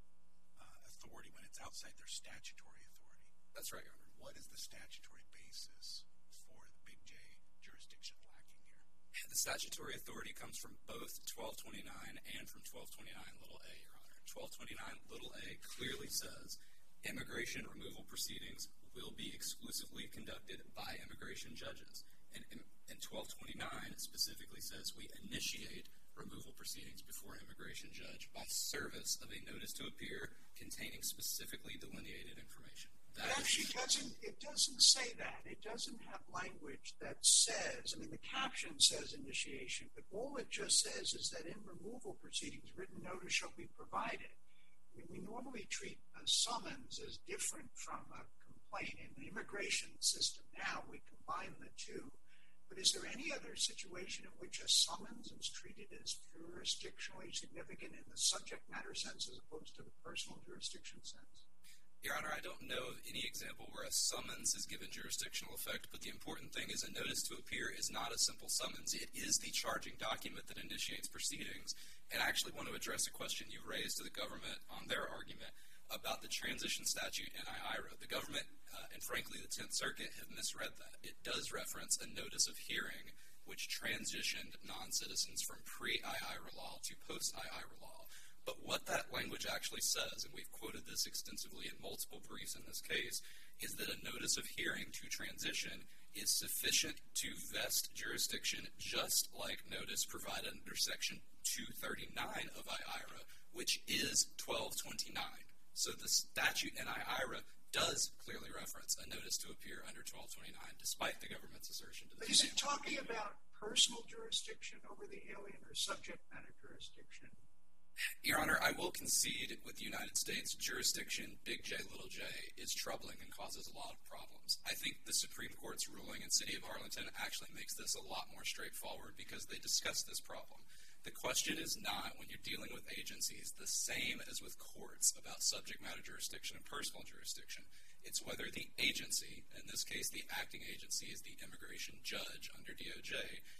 S5: uh, authority when it's outside their statutory authority.
S11: That's right, Your Honor.
S5: What is the statutory basis for the Big J jurisdiction lacking here?
S11: The statutory authority comes from both twelve twenty-nine and from twelve twenty-nine little a, Your Honor. twelve twenty-nine little a clearly says immigration removal proceedings will be exclusively conducted by immigration judges. And, and twelve twenty-nine specifically says we initiate removal proceedings before an immigration judge by service of a notice to appear containing specifically delineated information. That
S8: It actually doesn't, it doesn't say that. It doesn't have language that says, I mean, the caption says initiation, but all it just says is that in removal proceedings, written notice shall be provided. I mean, we normally treat a summons as different from a complaint. In the immigration system now, we combine the two. But is there any other situation in which a summons is treated as jurisdictionally significant in the subject matter sense as opposed to the personal jurisdiction sense?
S11: Your Honor, I don't know of any example where a summons is given jurisdictional effect, but the important thing is a notice to appear is not a simple summons. It is the charging document that initiates proceedings. And I actually want to address a question you raised to the government on their argument about the transition statute in I I R A. The government, uh, and frankly the Tenth Circuit, have misread that. It does reference a notice of hearing which transitioned non-citizens from pre-I I R A law to post-I I R A law. But what that language actually says, and we've quoted this extensively in multiple briefs in this case, is that a notice of hearing to transition is sufficient to vest jurisdiction just like notice provided under Section two thirty-nine of I I R A, which is twelve twenty-nine. So the statute in I I R A does clearly reference a notice to appear under twelve twenty-nine, despite the government's assertion to the
S8: But is it talking about personal jurisdiction over the alien or subject matter jurisdiction?
S11: Your Honor, I will concede with the United States jurisdiction, big J, little j, is troubling and causes a lot of problems. I think the Supreme Court's ruling in City of Arlington actually makes this a lot more straightforward because they discuss this problem. The question is not, when you're dealing with agencies, the same as with courts about subject matter jurisdiction and personal jurisdiction. It's whether the agency, in this case the acting agency is the immigration judge under D O J,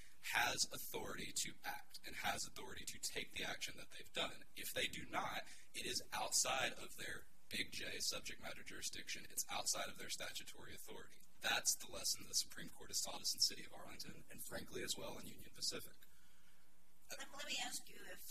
S11: has authority to act and has authority to take the action that they've done. If they do not, it is outside of their big J subject matter jurisdiction. It's outside of their statutory authority. That's the lesson the Supreme Court has taught us in City of Arlington and frankly as well in Union Pacific.
S6: Let, let me ask you if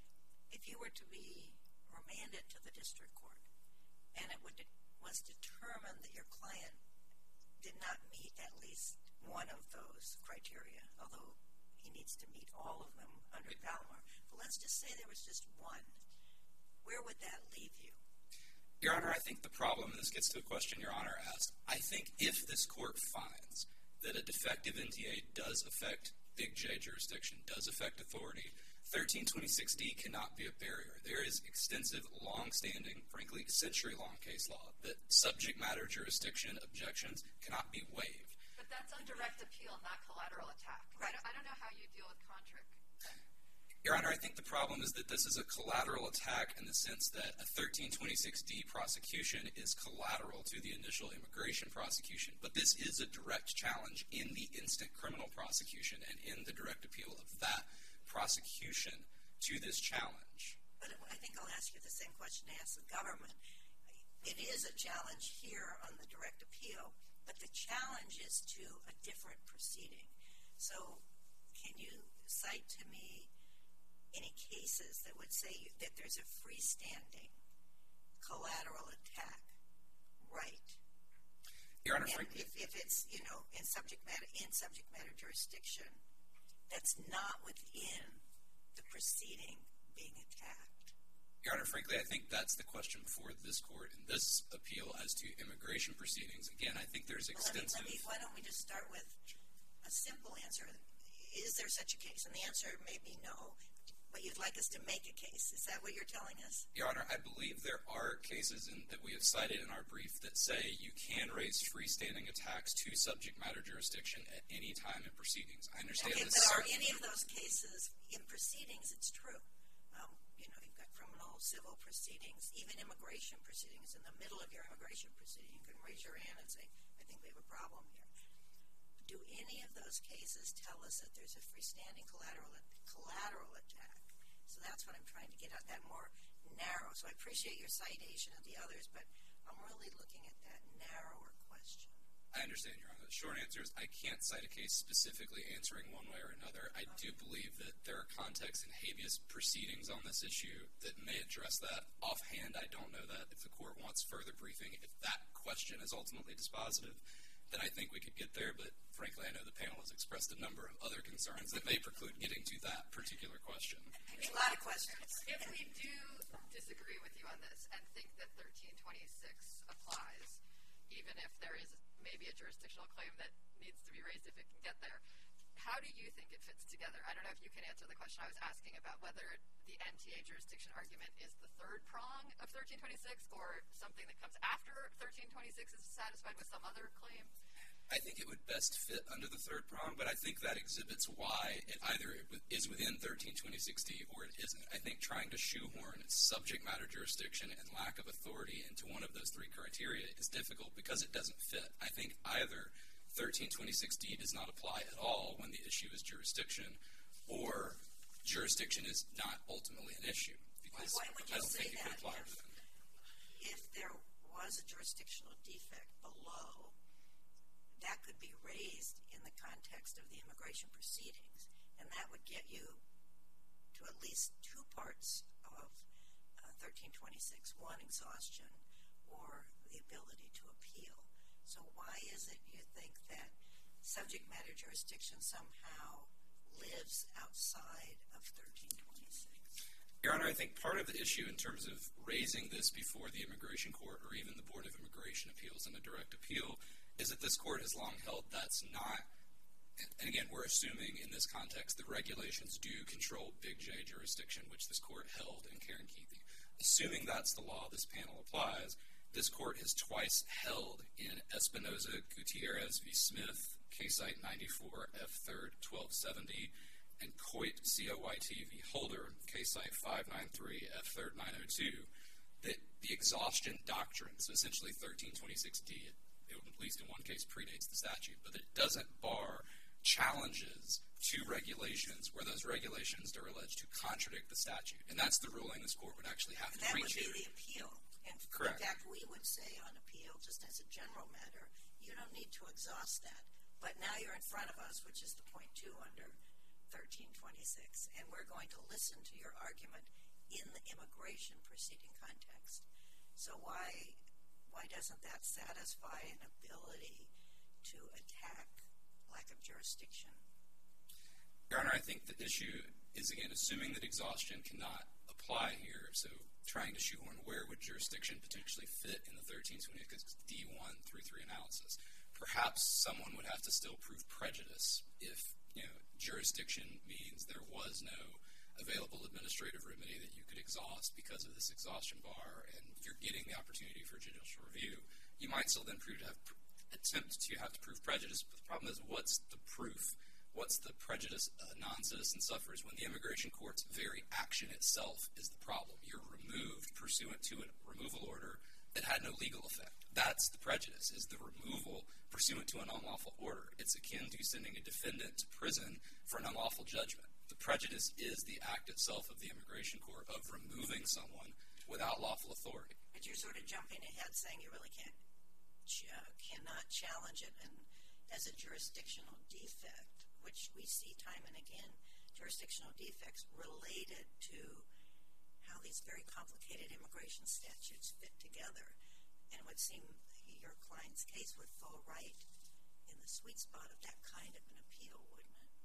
S6: if you were to be remanded to the district court and it would was determined that your client did not meet at least one of those criteria, although he needs to meet all of them under Palomar. But let's just say there was just one. where would that leave you?
S11: Your Honor, I think the problem, and this gets to a question Your Honor asked, I think if this court finds that a defective N T A does affect Big J jurisdiction, does affect authority, thirteen twenty-six D cannot be a barrier. There is extensive, long-standing, frankly, century-long case law that subject matter jurisdiction objections cannot be waived.
S7: But that's on direct appeal, not collateral attack.
S6: Right.
S7: I don't, I don't know how you deal with Kontrick.
S11: Your Honor, I think the problem is that this is a collateral attack in the sense that a thirteen twenty-six D prosecution is collateral to the initial immigration prosecution. But this is a direct challenge in the instant criminal prosecution and in the direct appeal of that prosecution to this challenge.
S6: But I think I'll ask you the same question I asked the government. It is a challenge here on the direct appeal, but the challenge is to a different proceeding. So can you cite to me any cases that would say that there's a freestanding collateral attack right?
S11: Your Honor,
S6: and
S11: frankly,
S6: if, if it's, you know, in subject matter in subject matter jurisdiction that's not within the proceeding being attacked.
S11: Your Honor, frankly, I think that's the question before this court in this appeal as to immigration proceedings. Again, I think there's extensive...
S6: Well, let me, let me, why don't we just start with a simple answer. Is there such a case? And the answer may be no, but you'd like us to make a case. Is that what you're telling us?
S11: Your Honor, I believe there are cases in, that we have cited in our brief that say you can raise freestanding attacks to subject matter jurisdiction at any time in proceedings. I understand
S6: okay,
S11: this.
S6: But are any of those cases in proceedings? It's true. Um, you know, you've got criminal, civil proceedings, even immigration proceedings. In the middle of your immigration proceeding, you can raise your hand and say, I think we have a problem here. Do any of those cases tell us that there's a freestanding collateral collateral attack? So that's what I'm trying to get at, that more narrow. So I appreciate your citation of the others, but I'm really looking at that narrower question.
S11: I understand, Your Honor. The short answer is I can't cite a case specifically answering one way or another. I do believe that there are contexts in habeas proceedings on this issue that may address that. Offhand, I don't know that. If the court wants further briefing, if that question is ultimately dispositive, then I think we could get there. But frankly, I know the panel has expressed a number of other concerns that may preclude getting to that particular question.
S6: There's a lot of questions.
S7: If we do disagree with you on this and think that thirteen twenty-six applies, even if there is maybe a jurisdictional claim that needs to be raised if it can get there, how do you think it fits together? I don't know if you can answer the question I was asking about whether the N T A jurisdiction argument is the third prong of thirteen twenty-six or something that comes after thirteen twenty-six is satisfied with some other claim.
S11: I think it would best fit under the third prong, but I think that exhibits why it either is within thirteen twenty-six D or it isn't. I think trying to shoehorn subject matter jurisdiction and lack of authority into one of those three criteria is difficult because it doesn't fit. I think either thirteen twenty-six D does not apply at all when the issue is jurisdiction, or jurisdiction is not ultimately an issue. Because
S6: why would you
S11: I don't
S6: say
S11: think it
S6: that
S11: could apply
S6: if,
S11: to them.
S6: if there was a jurisdictional defect below, that could be raised in the context of the immigration proceedings, and that would get you to at least two parts of uh, thirteen twenty-six, one, exhaustion, or the ability to appeal. So why is it you think that subject matter jurisdiction somehow lives outside of thirteen twenty-six?
S11: Your Honor, I think part of the issue in terms of raising this before the Immigration Court or even the Board of Immigration Appeals in a direct appeal is that this court has long held that's not, and again, we're assuming in this context the regulations do control Big J jurisdiction, which this court held in Karen Keithy. Assuming that's the law this panel applies, this court has twice held in Espinoza Gutierrez v. Smith, K-Site ninety-four F third twelve seventy, and Coit C O Y T v. Holder, K-Site five ninety-three F third nine oh two, that the exhaustion doctrine, so essentially thirteen twenty-six D, it, it, at least in one case predates the statute, but it doesn't bar challenges to regulations where those regulations are alleged to contradict the statute. And that's the ruling this court would actually have to
S6: That
S11: reach
S6: would be
S11: here.
S6: the appeal. And
S11: Correct.
S6: In fact, we would say on appeal, just as a general matter, you don't need to exhaust that. But now you're in front of us, which is the point two under thirteen twenty-six, and we're going to listen to your argument in the immigration proceeding context. So why why doesn't that satisfy an ability to attack lack of jurisdiction?
S11: Your Honor, I think the issue is, again, assuming that exhaustion cannot apply here. So trying to shoehorn where would jurisdiction potentially fit in the thirteen twenty-six D one through three analysis. Perhaps someone would have to still prove prejudice if, you know, jurisdiction means there was no available administrative remedy that you could exhaust because of this exhaustion bar, and you're getting the opportunity for judicial review. You might still then prove to have pr- attempt to have to prove prejudice, but the problem is, what's the proof? What's the prejudice a non-citizen suffers when the immigration court's very action itself is the problem? You're removed pursuant to a removal order that had no legal effect. That's the prejudice, is the removal pursuant to an unlawful order. It's akin to sending a defendant to prison for an unlawful judgment. The prejudice is the act itself of the immigration court of removing someone without lawful authority.
S6: But you're sort of jumping ahead, saying you really can't, ch- uh, cannot challenge it and as a jurisdictional defect, which we see time and again, jurisdictional defects related to how these very complicated immigration statutes fit together. And it would seem your client's case would fall right in the sweet spot of that kind of an appeal, wouldn't it?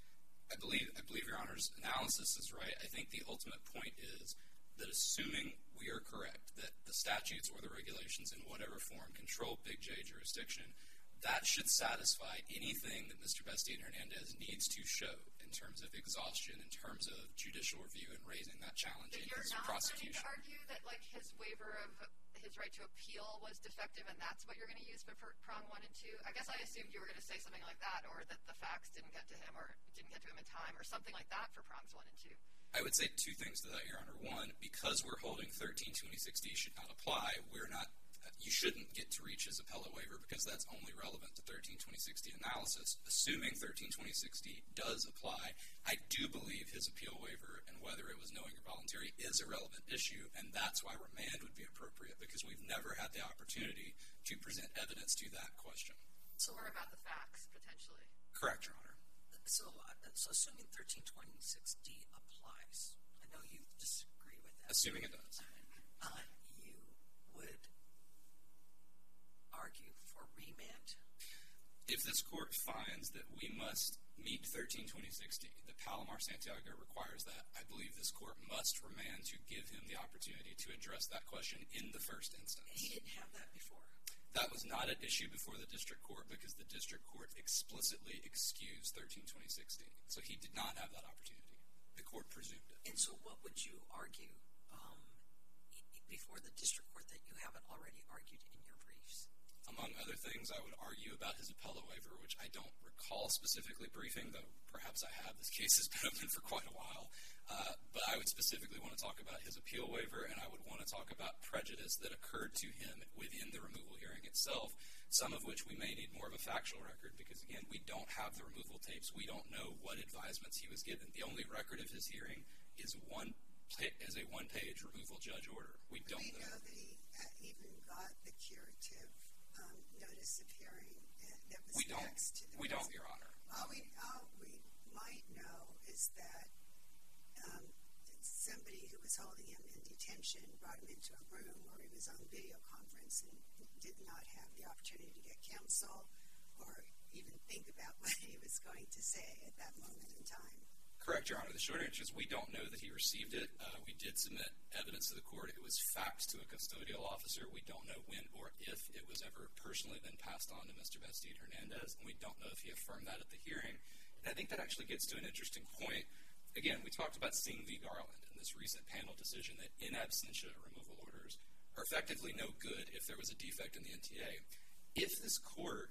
S11: I believe, I believe Your Honor's analysis is right. I think the ultimate point is that assuming we are correct, that the statutes or the regulations in whatever form control Big J jurisdiction, that should satisfy anything that Mister Bastida-Hernandez needs to show in terms of exhaustion, in terms of judicial review, and raising that challenge
S7: But
S11: in
S7: you're
S11: his
S7: not
S11: prosecution.
S7: going to argue that, like, his waiver of his right to appeal was defective, and that's what you're going to use for pr- prong one and two? I guess I assumed you were going to say something like that, or that the facts didn't get to him, or didn't get to him in time, or something like that for prongs one and two.
S11: I would say two things to that, Your Honor. One, because we're holding thirteen twenty-six D should not apply, we're not, you shouldn't get to reach his appellate waiver because that's only relevant to thirteen twenty-six D analysis. Assuming thirteen twenty-six D does apply, I do believe his appeal waiver and whether it was knowing or voluntary is a relevant issue, and that's why remand would be appropriate, because we've never had the opportunity to present evidence to that question.
S7: So we're about the facts, potentially.
S11: Correct, Your Honor.
S1: So, uh, so assuming thirteen twenty-six D applies, I know you disagree with that.
S11: Assuming it does.
S1: Uh, you would argue for remand?
S11: If this court finds that we must meet thirteen twenty-six D, that Palomar-Santiago requires that, I believe this court must remand to give him the opportunity to address that question in the first instance.
S1: He didn't have that before.
S11: That was not an issue before the district court because the district court explicitly excused thirteen twenty-six D. So he did not have that opportunity. The court presumed it.
S1: And so what would you argue um, before the district court that you haven't already argued in your briefs?
S11: Among other things, I would argue about his appellate waiver, which I don't recall specifically briefing, though perhaps I have. This case has been open for quite a while. Uh, but I would specifically want to talk about his appeal waiver, and I would want to talk about prejudice that occurred to him within the removal hearing itself, some of which we may need more of a factual record because, again, we don't have the removal tapes. We don't know what advisements he was given. The only record of his hearing is one is a one-page removal judge order. We don't
S4: we
S11: know.
S4: know that he uh, even got the curative um, notice of hearing uh, that was
S11: We don't.
S4: faxed to the
S11: We don't,
S4: president.
S11: Your Honor.
S4: All we, all we might know is that um, somebody who was holding him in detention brought him into a room where he was on video conference and did not have the opportunity to get counsel or even think about what he was going to say at that moment in time.
S11: Correct, Your Honor. The short answer is we don't know that he received it. Uh, we did submit evidence to the court. It was faxed to a custodial officer. We don't know when or if it was ever personally then passed on to Mister Bastida-Hernandez, and we don't know if he affirmed that at the hearing. And I think that actually gets to an interesting point. Again, we talked about Singh v. Garland in this recent panel decision that in absentia removal orders are effectively no good if there was a defect in the N T A. If this court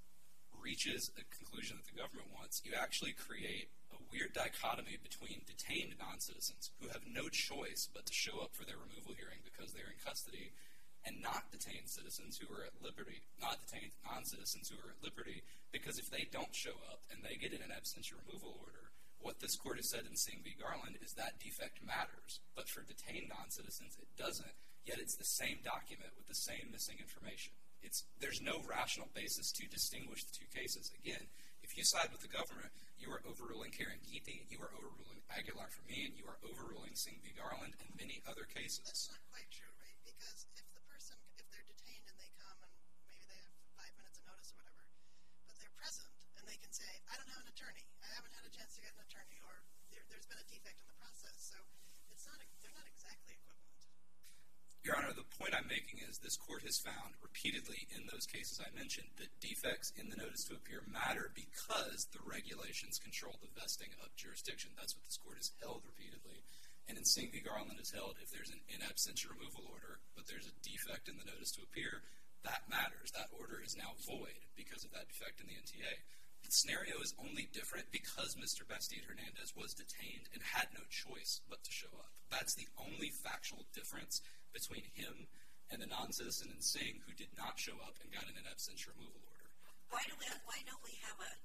S11: reaches a conclusion that the government wants, you actually create a weird dichotomy between detained non-citizens who have no choice but to show up for their removal hearing because they're in custody, and not detained citizens who are at liberty, not detained non-citizens who are at liberty, because if they don't show up and they get in an absentia removal order, what this court has said in Singh v. Garland is that defect matters, but for detained non-citizens it doesn't, yet it's the same document with the same missing information. It's, there's no rational basis to distinguish the two cases. Again, if you side with the government, you are overruling Karangethi, you are overruling Aguilar for me, and you are overruling Singh v. Garland and many other cases.
S12: That's not quite true, right? Because if the person, if they're detained and they come and maybe they have five minutes of notice or whatever, but they're present and they can say, I don't have an attorney, I haven't had a chance to get an attorney, or there, there's been a defect in the process. So it's not, they're not exactly equivalent.
S11: point I'm making is this court has found repeatedly in those cases I mentioned that defects in the notice to appear matter because the regulations control the vesting of jurisdiction. That's what this court has held repeatedly. And in Singh v. Garland has held if there's an in absentia removal order, but there's a defect in the notice to appear, that matters. That order is now void because of that defect in the N T A. The scenario is only different because Mister Bastide Hernandez was detained and had no choice but to show up. That's the only factual difference between him and the non-citizen in Singh who did not show up and got an in absentia removal order.
S6: Why, do we, why don't we have a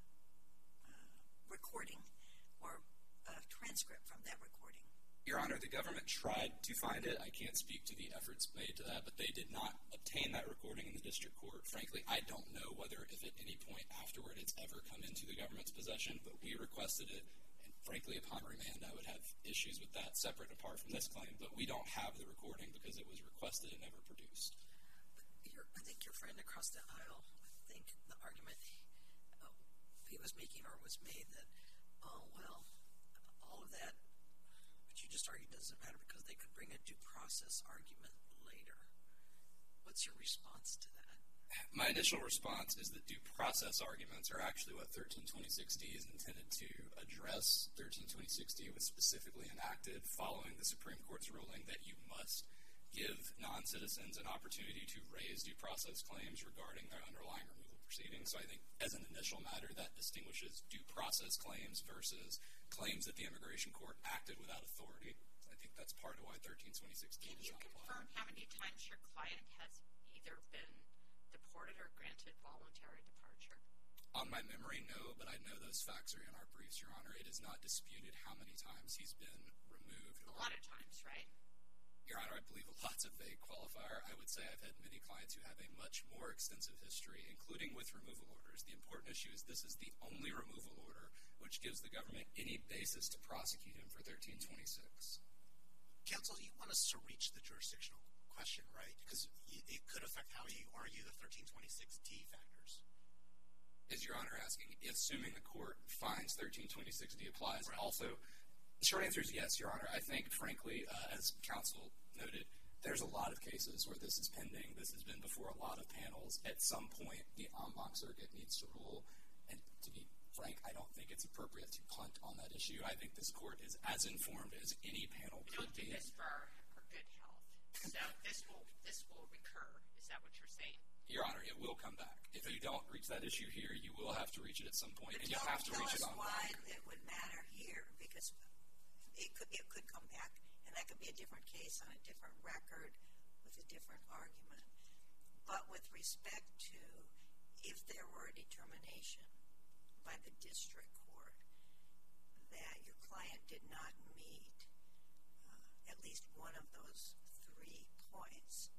S6: uh, recording or a transcript from that recording?
S11: Your Honor, the government tried to find it. I can't speak to the efforts made to that, but they did not obtain that recording in the district court. Frankly, I don't know whether if at any point afterward it's ever come into the government's possession, but we requested it, and frankly, upon remand, I would have issues with that separate apart from this claim, but we don't have the recording because it was requested and never produced.
S1: Your, I think your friend across the aisle, I think the argument uh, he was making or was made that, oh, well, all of that, but you just argued doesn't matter because they could bring a due process argument later. What's your response to that?
S11: My initial response is that due process arguments are actually what thirteen twenty-six D is intended to address. thirteen twenty-six D was specifically enacted following the Supreme Court's ruling that you must give non-citizens an opportunity to raise due process claims regarding their underlying removal proceedings. So I think as an initial matter, that distinguishes due process claims versus claims that the immigration court acted without authority. I think that's part of why thirteen twenty-six D
S3: Can
S11: does
S3: you
S11: not apply.
S3: confirm how many times your client has either been deported or granted voluntary departure?
S11: On my memory, no, but I know those facts are in our briefs, Your Honor. It is not disputed how many times he's been removed.
S3: A lot of times, right?
S11: Your Honor, I believe a lot's a vague qualifier. I would say I've had many clients who have a much more extensive history, including with removal orders. The important issue is this is the only removal order which gives the government any basis to prosecute him for thirteen twenty-six.
S9: Counsel, you want us to reach the jurisdictional question, right? Because it could affect how you argue the thirteen twenty-six D factors.
S11: Is Your Honor asking, assuming the court finds thirteen twenty-six D applies,
S9: Right.
S11: also, the short answer is yes, Your Honor. I think, frankly, uh, as counsel noted, there's a lot of cases where this is pending. This has been before a lot of panels. At some point, the en banc circuit needs to rule. And to be frank, I don't think it's appropriate to punt on that issue. I think this court is as informed as any panel
S3: We
S11: could
S3: don't do
S11: be.
S3: this for our, our good health. So this will this will recur. Is that what you're saying?
S11: Your Honor, it will come back. If you don't reach that issue here, you will have to reach it at some point,
S6: But
S11: and you'll
S6: tell,
S11: have to
S6: tell
S11: reach
S6: us
S11: it on
S6: why
S11: back.
S6: it would matter here, because it could it could come back, and that could be a different case on a different record with a different argument. But with respect to if there were a determination by the district court that your client did not meet uh, at least one of those three points,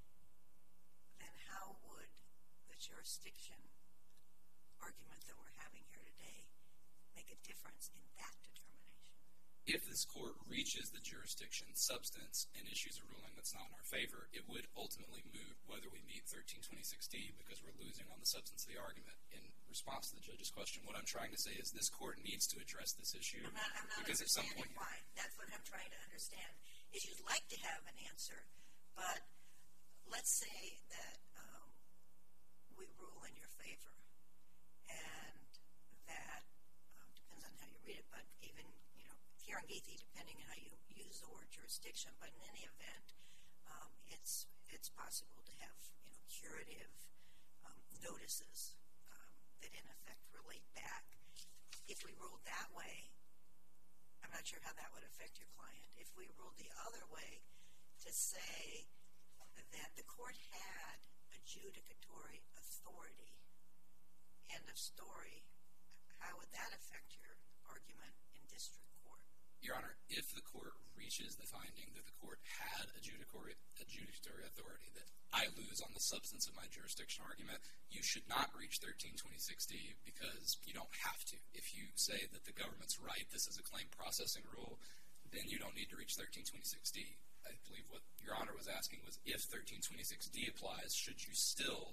S6: then how would the jurisdiction argument that we're having here today make a difference in that determination?
S11: If this court reaches the jurisdiction substance and issues a ruling that's not in our favor, it would ultimately move whether we meet thirteen twenty-six D because we're losing on the substance of the argument. In response to the judge's question, what I'm trying to say is this court needs to address this issue
S6: I'm not, I'm not
S11: because at some
S6: understanding
S11: point...
S6: why. That's what I'm trying to understand, is you'd like to have an answer, but let's say that um, we rule in your favor, and that um, depends on how you read it, but even, you know, Kirangithi, depending on how you use the word jurisdiction, but in any event, um, it's it's possible to have, you know, curative um, notices um, that in effect relate back. If we ruled that way, I'm not sure how that would affect your client. If we ruled the other way to say that the court had adjudicatory authority, end of story, how would that affect your argument in district court?
S11: Your Honor, if the court reaches the finding that the court had adjudicatory, adjudicatory authority, that I lose on the substance of my jurisdiction argument, you should not reach thirteen twenty-six D because you don't have to. If you say that the government's right, this is a claim processing rule, then you don't need to reach thirteen twenty-six D. I believe what Your Honor was asking was if thirteen twenty-six D applies, should you still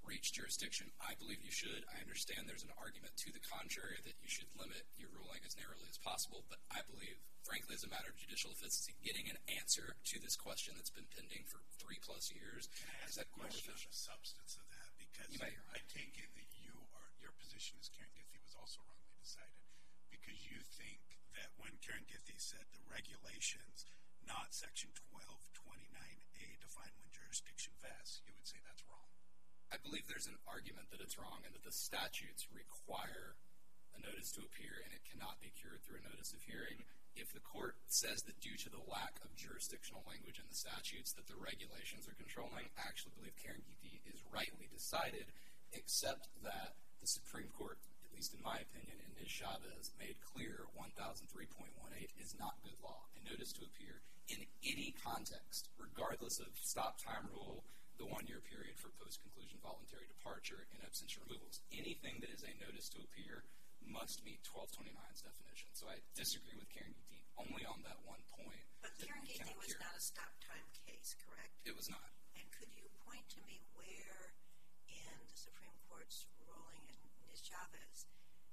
S11: reach jurisdiction. I believe you should. I understand there's an argument to the contrary that you should limit your ruling as narrowly as possible, but I believe, frankly, as a matter of judicial efficiency, getting an answer to this question that's been pending for three plus years.
S5: Can I ask a question on the substance of that? Because
S11: you may.
S5: I take it that you are, your position as Karen Githy was also wrongly decided, because you think that when Karen Githy said the regulations, not section twelve twenty-nine A, define when jurisdiction vests, you would say that's wrong.
S11: I believe there's an argument that it's wrong and that the statutes require a notice to appear and it cannot be cured through a notice of hearing. If the court says that due to the lack of jurisdictional language in the statutes that the regulations are controlling, I actually believe Karen Githy is rightly decided, except that the Supreme Court, at least in my opinion, in Niz Chavez, made clear one thousand three point one eight is not good law. A notice to appear in any context, regardless of stop time rule, the one-year period for post-conclusion voluntary departure, and absentia removals. Anything that is a notice to appear must meet twelve twenty-nine's definition. So I disagree with Karen Githy only on that one point.
S6: But Karen Githy was not a stop time case, correct?
S11: It was not.
S6: And could you point to me where in the Supreme Court's ruling in Niz Chavez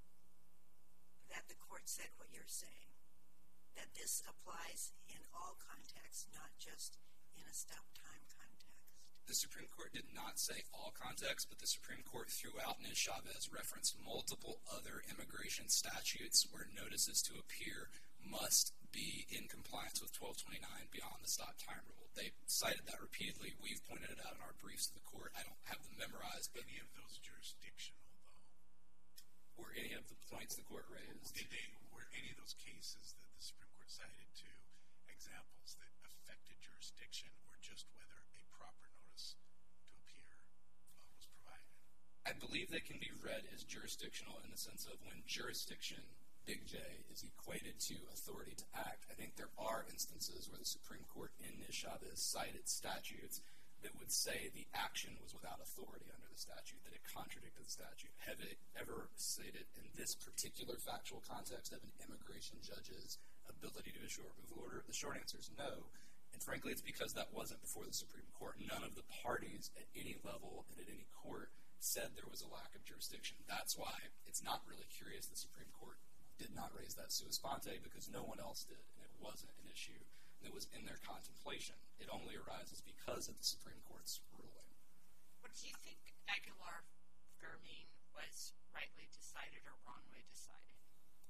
S6: that the court said what you're saying, that this applies in all contexts, not just in a stop time context?
S11: The Supreme Court did not say all contexts, but the Supreme Court throughout Niz Chavez referenced multiple other immigration statutes where notices to appear must be in compliance with twelve twenty-nine beyond the stop time rule. They cited that repeatedly. We've pointed it out in our briefs to the court. I don't have them memorized. But
S5: any of those jurisdictional, though?
S11: Were any of the points the court raised?
S5: Did they, were any of those cases that the Supreme Court cited to examples that affected jurisdiction, or just whether a proper notice to appear uh, was provided?
S11: I believe they can be read as jurisdictional in the sense of when jurisdiction, big J, is equated to authority to act. I think there are instances where the Supreme Court in Niz Chavez cited statutes that would say the action was without authority under the statute, that it contradicted the statute. Have it ever stated in this particular factual context of an immigration judge's ability to issue a removal order? The short answer is no. And frankly, it's because that wasn't before the Supreme Court. None of the parties at any level and at any court said there was a lack of jurisdiction. That's why it's not really curious the Supreme Court did not raise that sua sponte, because no one else did, and it wasn't an issue that was in their contemplation. It only arises because of the Supreme Court's ruling.
S3: What do you think Aguilar-Fermin was rightly decided or wrongly decided?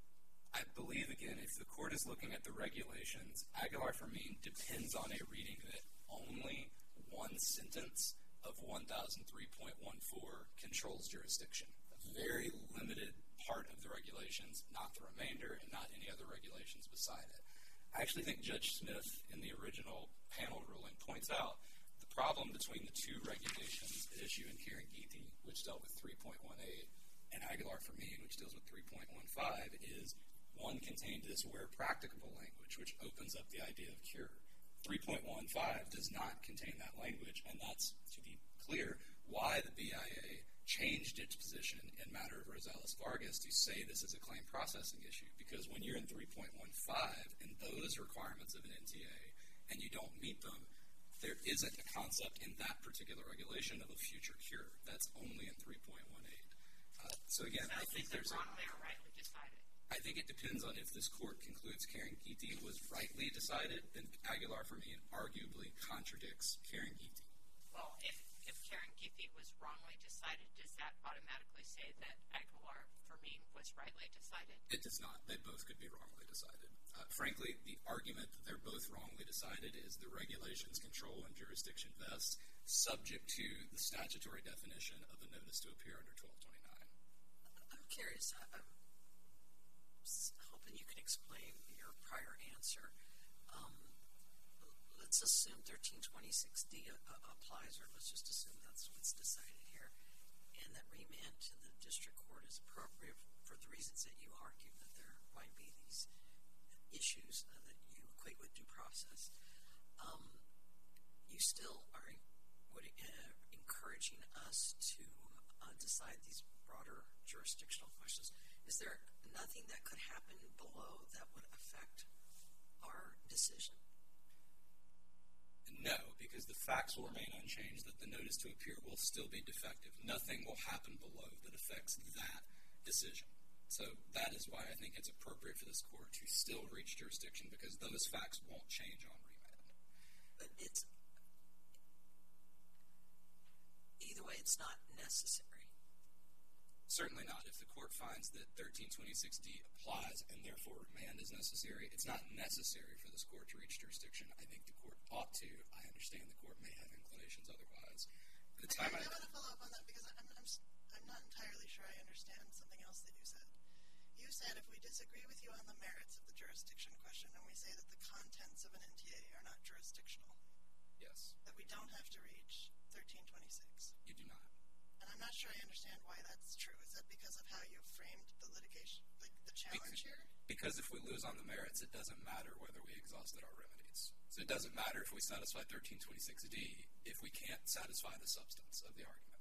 S11: I believe, again, if the court is looking at the regulations, Aguilar-Fermin depends on a reading that only one sentence of one thousand three point one four controls jurisdiction. A very limited part of the regulations, not the remainder, and not any other regulations beside it. I actually think Judge Smith, in the original panel ruling, points out the problem between the two regulations at issue in Karen Githy, which dealt with three point one eight, and Aguilar-Fermin, which deals with three point one five, is one contained this where practicable language, which opens up the idea of cure. three point one five does not contain that language, and that's, to be clear, why the B I A changed its position in matter of Rosales-Vargas to say this is a claim processing issue, because when you're in three point one five and those requirements of an N T A and you don't meet them, there isn't a concept in that particular regulation of a future cure. That's only in three point one eight. Uh, so again,
S3: so
S11: I think there's
S3: wrongly or rightly decided?
S11: I think it depends on if this court concludes Karen Githy was rightly decided, then Aguilar-Fermin arguably contradicts Karen Githy.
S3: Well, if, if Karen Githy was wrongly decided, does that automatically say that Aguilar-Fermin was rightly decided?
S11: It does not. They both could be wrongly decided. Uh, frankly, the argument that they're both wrongly decided is the regulations control and jurisdiction vests, subject to the statutory definition of a notice to appear under twelve twenty-nine.
S1: I'm curious. I'm hoping you can explain your prior answer. Um, let's assume thirteen twenty-six D uh, applies, or let's just assume that's what's decided here, and that remand to the district court is appropriate for the reasons that you argue, that there might be these issues uh, that you equate with due process. Um, you still are would, uh, encouraging us to uh, decide these broader jurisdictional questions. Is there nothing that could happen below that would affect our decision?
S11: No, because the facts will remain unchanged, that the notice to appear will still be defective. Nothing will happen below that affects that decision. So that is why I think it's appropriate for this court to still reach jurisdiction, because those facts won't change on remand.
S1: But it's, either way, it's not necessary.
S11: Certainly not. If the court finds that thirteen twenty-six D applies and therefore remand is necessary, it's not necessary for this court to reach jurisdiction. I think the court ought to. I understand the court may have inclinations otherwise. At the time
S12: I,
S11: I,
S12: I want to follow up on that because I'm, I'm, I'm not entirely sure I understand something else that you said. You said if we disagree with you on the merits of the jurisdiction question and we say that the contents of an N T A are not jurisdictional,
S11: yes,
S12: that we don't have to reach thirteen twenty-six.
S11: you do not.
S12: And I'm not sure I understand why that's true. Is that because of how you framed the litigation, like the challenge here?
S11: Because if we lose on the merits, it doesn't matter whether we exhausted our remedies. So it doesn't matter if we satisfy thirteen twenty-six D if we can't satisfy the substance of the argument.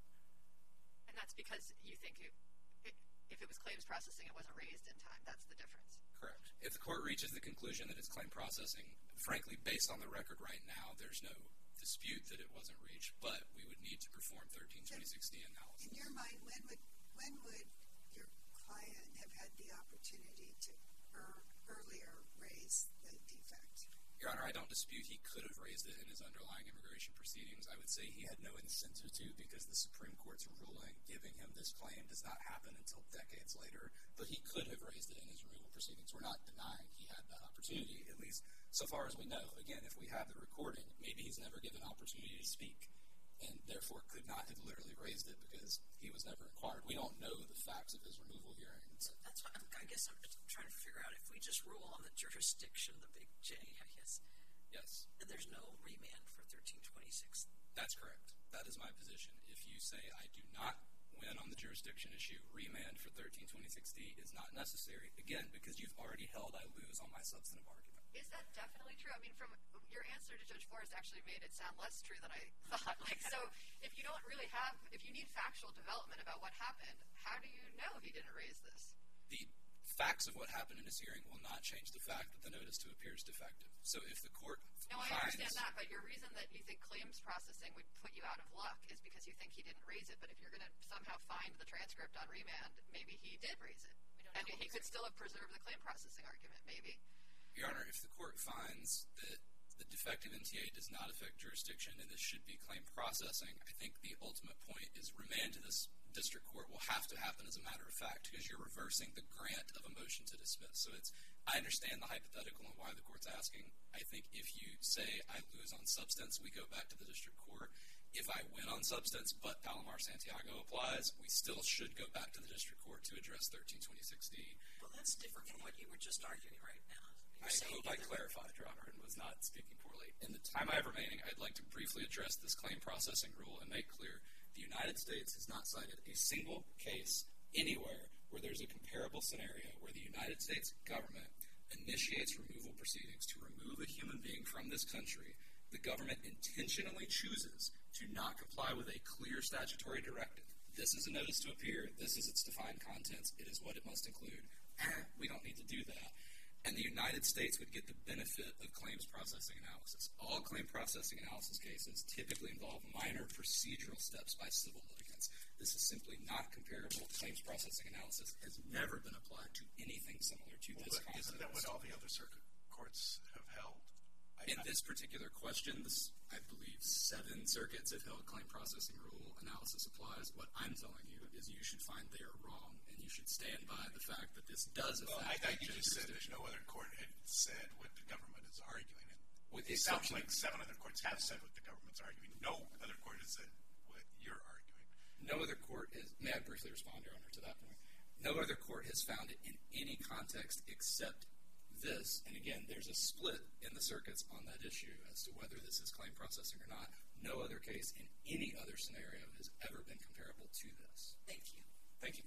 S7: And that's because you think it, it, if it was claims processing, it wasn't raised in time. That's the difference.
S11: Correct. If the court reaches the conclusion that it's claim processing, frankly, based on the record right now, there's no dispute that it wasn't reached, but we would need to perform thirteen twenty-six D analysis.
S4: In your mind, when would when would your client have had the opportunity to er, earlier raise the defect?
S11: Your Honor, I don't dispute he could have raised it in his underlying immigration proceedings. I would say he had no incentive to, because the Supreme Court's ruling giving him this claim does not happen until decades later, but he could have raised it in his removal proceedings. We're not denying he had that opportunity, at least so far as we know. Again, if we have the recording, maybe he's never given an opportunity to speak and therefore could not have literally raised it because he was never inquired. We don't know the facts of his removal hearings.
S1: That's what I'm, I guess I'm trying to figure out if we just rule on the jurisdiction, the big J, I guess.
S11: Yes.
S1: And there's no remand for thirteen twenty-six.
S11: That's correct. That is my position. If you say I do not win on the jurisdiction issue, remand for thirteen twenty-six D is not necessary, again, because you've already held I lose on my substantive argument.
S7: Is that definitely true? I mean, from your answer to Judge Forrest actually made it sound less true than I thought. Like, so if you don't really have, if you need factual development about what happened, how do you know he didn't raise this?
S11: The facts of what happened in his hearing will not change the fact that the notice to appear is defective. So if the court
S7: No, I
S11: finds,
S7: understand that, but your reason that you think claims processing would put you out of luck is because you think he didn't raise it. But if you're going to somehow find the transcript on remand, maybe he did raise it. We don't and he could still have preserved the claim processing argument, maybe.
S11: Your Honor, if the court finds that the defective N T A does not affect jurisdiction and this should be claim processing, I think the ultimate point is remand to this district court will have to happen as a matter of fact, because you're reversing the grant of a motion to dismiss. So it's, I understand the hypothetical and why the court's asking. I think if you say I lose on substance, we go back to the district court. If I win on substance but Palomar-Santiago applies, we still should go back to the district court to address thirteen twenty-six D.
S1: Well, that's different from what you were just arguing right now. You're
S11: I hope I clarified, Your Honor, and was not speaking poorly. In the time I have remaining, I'd like to briefly address this claim processing rule and make clear the United States has not cited a single case anywhere where there's a comparable scenario where the United States government initiates removal proceedings to remove a human being from this country. The government intentionally chooses to not comply with a clear statutory directive. This is a notice to appear. This is its defined contents. It is what it must include. We don't need to do that. And the United States would get the benefit of claims processing analysis. All claim processing analysis cases typically involve minor procedural steps by civil litigants. This is simply not comparable. Claims processing analysis has never been applied to anything similar to this
S5: Well,
S11: concept.
S5: isn't that what all the other circuit courts have held? I,
S11: In this particular question, this, I believe seven circuits have held claim processing rule analysis applies. What I'm telling you is you should find they are wrong, and you should stand by the fact that this does affect.
S5: Well, I thought you just said there's no other court had said what the government is arguing. And
S11: With
S5: it sounds
S11: exception-
S5: like seven other courts have said what the government's arguing. No other court has said what you're arguing.
S11: No other court is, may I briefly respond, Your Honor, to that point? No other court has found it in any context except this, and again, there's a split in the circuits on that issue as to whether this is claim processing or not. No other case in any other scenario has ever been comparable to this.
S1: Thank you.
S11: Thank you.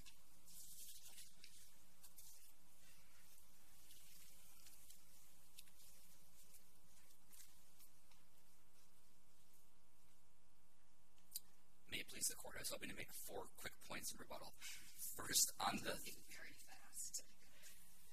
S11: May it please the court, I was hoping to make four quick points in rebuttal. First, on the
S10: Very fast.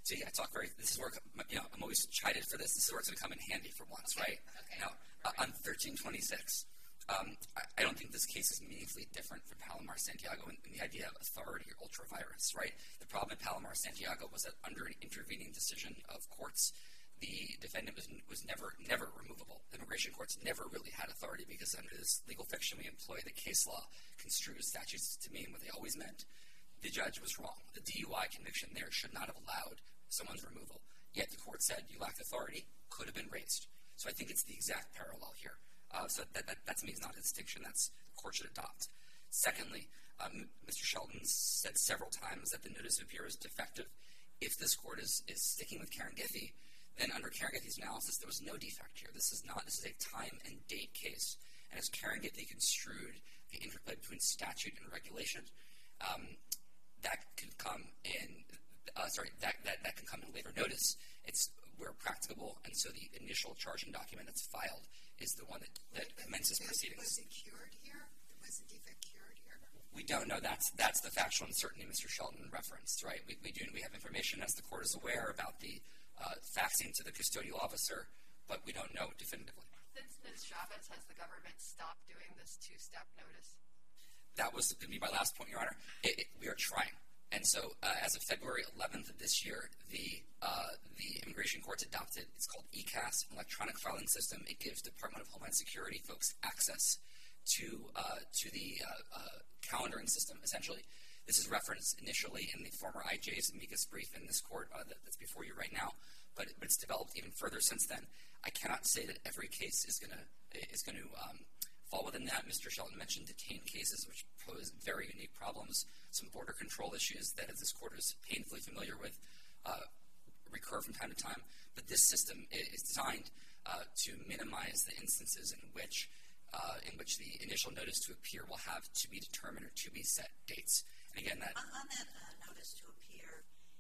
S2: So yeah, I talk very, this is where, you know, I'm always chided for this. This is where it's going to come in handy for once,
S10: Okay,
S2: right?
S10: okay.
S2: Now, uh, on thirteen twenty-six, um, I, I don't think this case is meaningfully different from Palomar-Santiago in, in the idea of authority or ultra-virus, right? The problem in Palomar-Santiago was that under an intervening decision of courts, the defendant was was never never removable. Immigration courts never really had authority because under this legal fiction we employ, the case law construes statutes to mean what they always meant. The judge was wrong. The D U I conviction there should not have allowed someone's removal. Yet the court said you lacked authority, could have been raised. So I think it's the exact parallel here. Uh, so that, that, that to me is not a distinction that's the court should adopt. Secondly, um, Mister Shelton said several times that the notice of appeal is defective. If this court is, is sticking with Karen Githy, then under Karen Githy's analysis, there was no defect here. This is not, this is a time and date case. And as Karen Githy construed the interplay between statute and regulation, um, that can come in, uh, sorry, that, that, that can come in later notice. It's where practicable, and so the initial charging document that's filed is the one that, that commences proceedings.
S4: Was it cured here? Was the defect cured here?
S2: We don't know. That's that's the factual uncertainty Mister Shelton referenced, right? We, we do we have information, as the court is aware, about the uh, faxing to the custodial officer, but we don't know definitively.
S7: Since Miz Chavez, has the government stopped doing this two-step notice?
S2: That was going to be my last point, Your Honor. It, it, we are trying. And so uh, as of February eleventh of this year, the uh, the immigration courts adopted, it's called E C A S, electronic filing system. It gives Department of Homeland Security folks access to uh, to the uh, uh, calendaring system, essentially. This is referenced initially in the former I J's amicus brief in this court uh, that, that's before you right now, but, but it's developed even further since then. I cannot say that every case is going to is going to um, fall within that. Mister Shelton mentioned detained cases, which pose very unique problems. Some border control issues that, as this court is painfully familiar with, uh, recur from time to time. But this system is designed uh, to minimize the instances in which uh, in which the initial notice to appear will have to be determined or to be set dates. And again, that
S6: on, on that uh, notice to appear,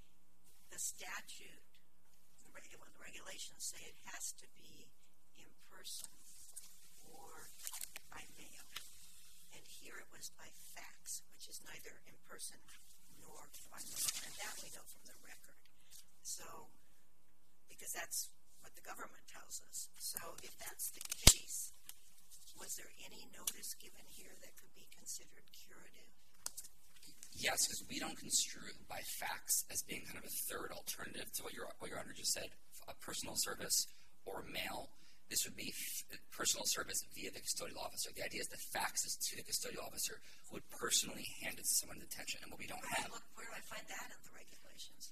S6: the statute, the, reg- well, the regulations say it has to be in person or by mail. And here it was by fax, which is neither in person nor by mail. And that we know from the record. So, because that's what the government tells us. So if that's the case, was there any notice given here that could be considered curative?
S2: Yes, because we don't construe by fax as being kind of a third alternative to what your what your Honor just said, a personal service or mail. This would be f- personal service via the custodial officer. The idea is the fax is to the custodial officer who would personally hand it to someone in detention, and what we don't
S6: Where,
S2: have.
S6: look, where do I find that in the regulations?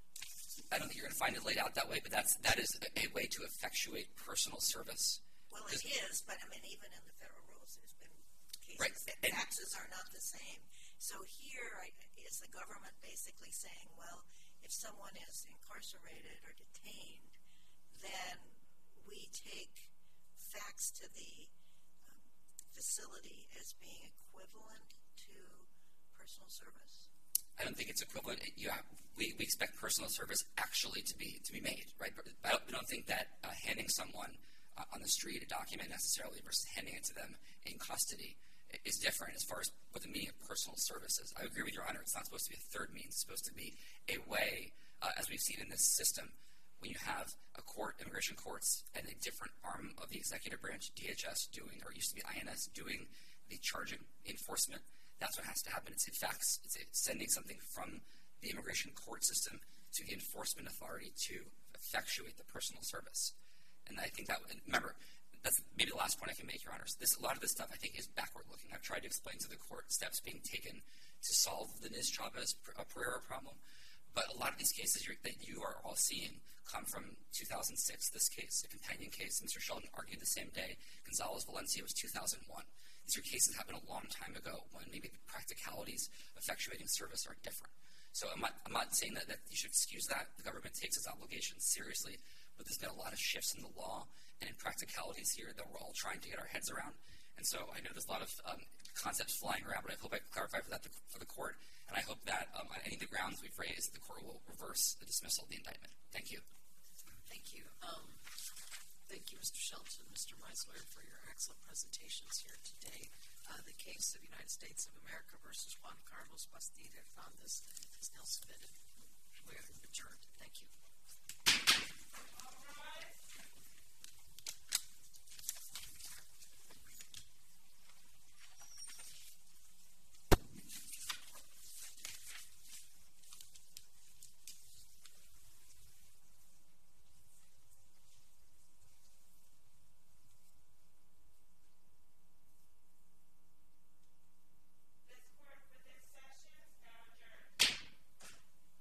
S2: I don't think you're going to find it laid out that way, but that's that is a, a way to effectuate personal service.
S6: Well, it is, but I mean, even in the federal rules, there's been cases
S2: Right.
S6: that
S2: And-
S6: faxes are not the same. So here I, is the government basically saying, well, if someone is incarcerated or detained, then we take fax to the um, facility as being equivalent to personal service?
S2: I don't think it's equivalent. It- You have, we, we expect personal service actually to be to be made, right? But I don't, I don't think that uh, handing someone uh, on the street a document necessarily versus handing it to them in custody is different as far as what the meaning of personal service is. I agree with Your Honor. It's not supposed to be a third means. It's supposed to be a way, uh, as we've seen in this system, when you have a court, immigration courts, and a different arm of the executive branch, D H S doing, or it used to be I N S, doing the charging enforcement. That's what has to happen. It's a fax. It's a sending something from the immigration court system to the enforcement authority to effectuate the personal service. And I think that, remember, that's maybe the last point I can make, Your Honors. This, a lot of this stuff, I think, is backward-looking. I've tried to explain to the court steps being taken to solve the Niz Chavez uh, Pereira problem. But a lot of these cases you're, that you are all seeing come from two thousand six, this case, a companion case. Mister Sheldon argued the same day. Gonzalez Valencia was two thousand one. These are cases that happened a long time ago when maybe the practicalities of effectuating service are different. So I'm not, I'm not saying that, that you should excuse that. The government takes its obligations seriously, but there's been a lot of shifts in the law and in practicalities here that we're all trying to get our heads around. And so I know there's a lot of um, concepts flying around, but I hope I can clarify for that to, for the court. And I hope that um, on any of the grounds we've raised, the court will reverse the dismissal of the indictment. Thank you.
S1: Thank you. Um, thank you, Mister Shelton, Mister Meisler, for your excellent presentations here today. Uh, the case of United States of America versus Juan Carlos Bastida Hernandez is now submitted. we're adjourned. Thank you.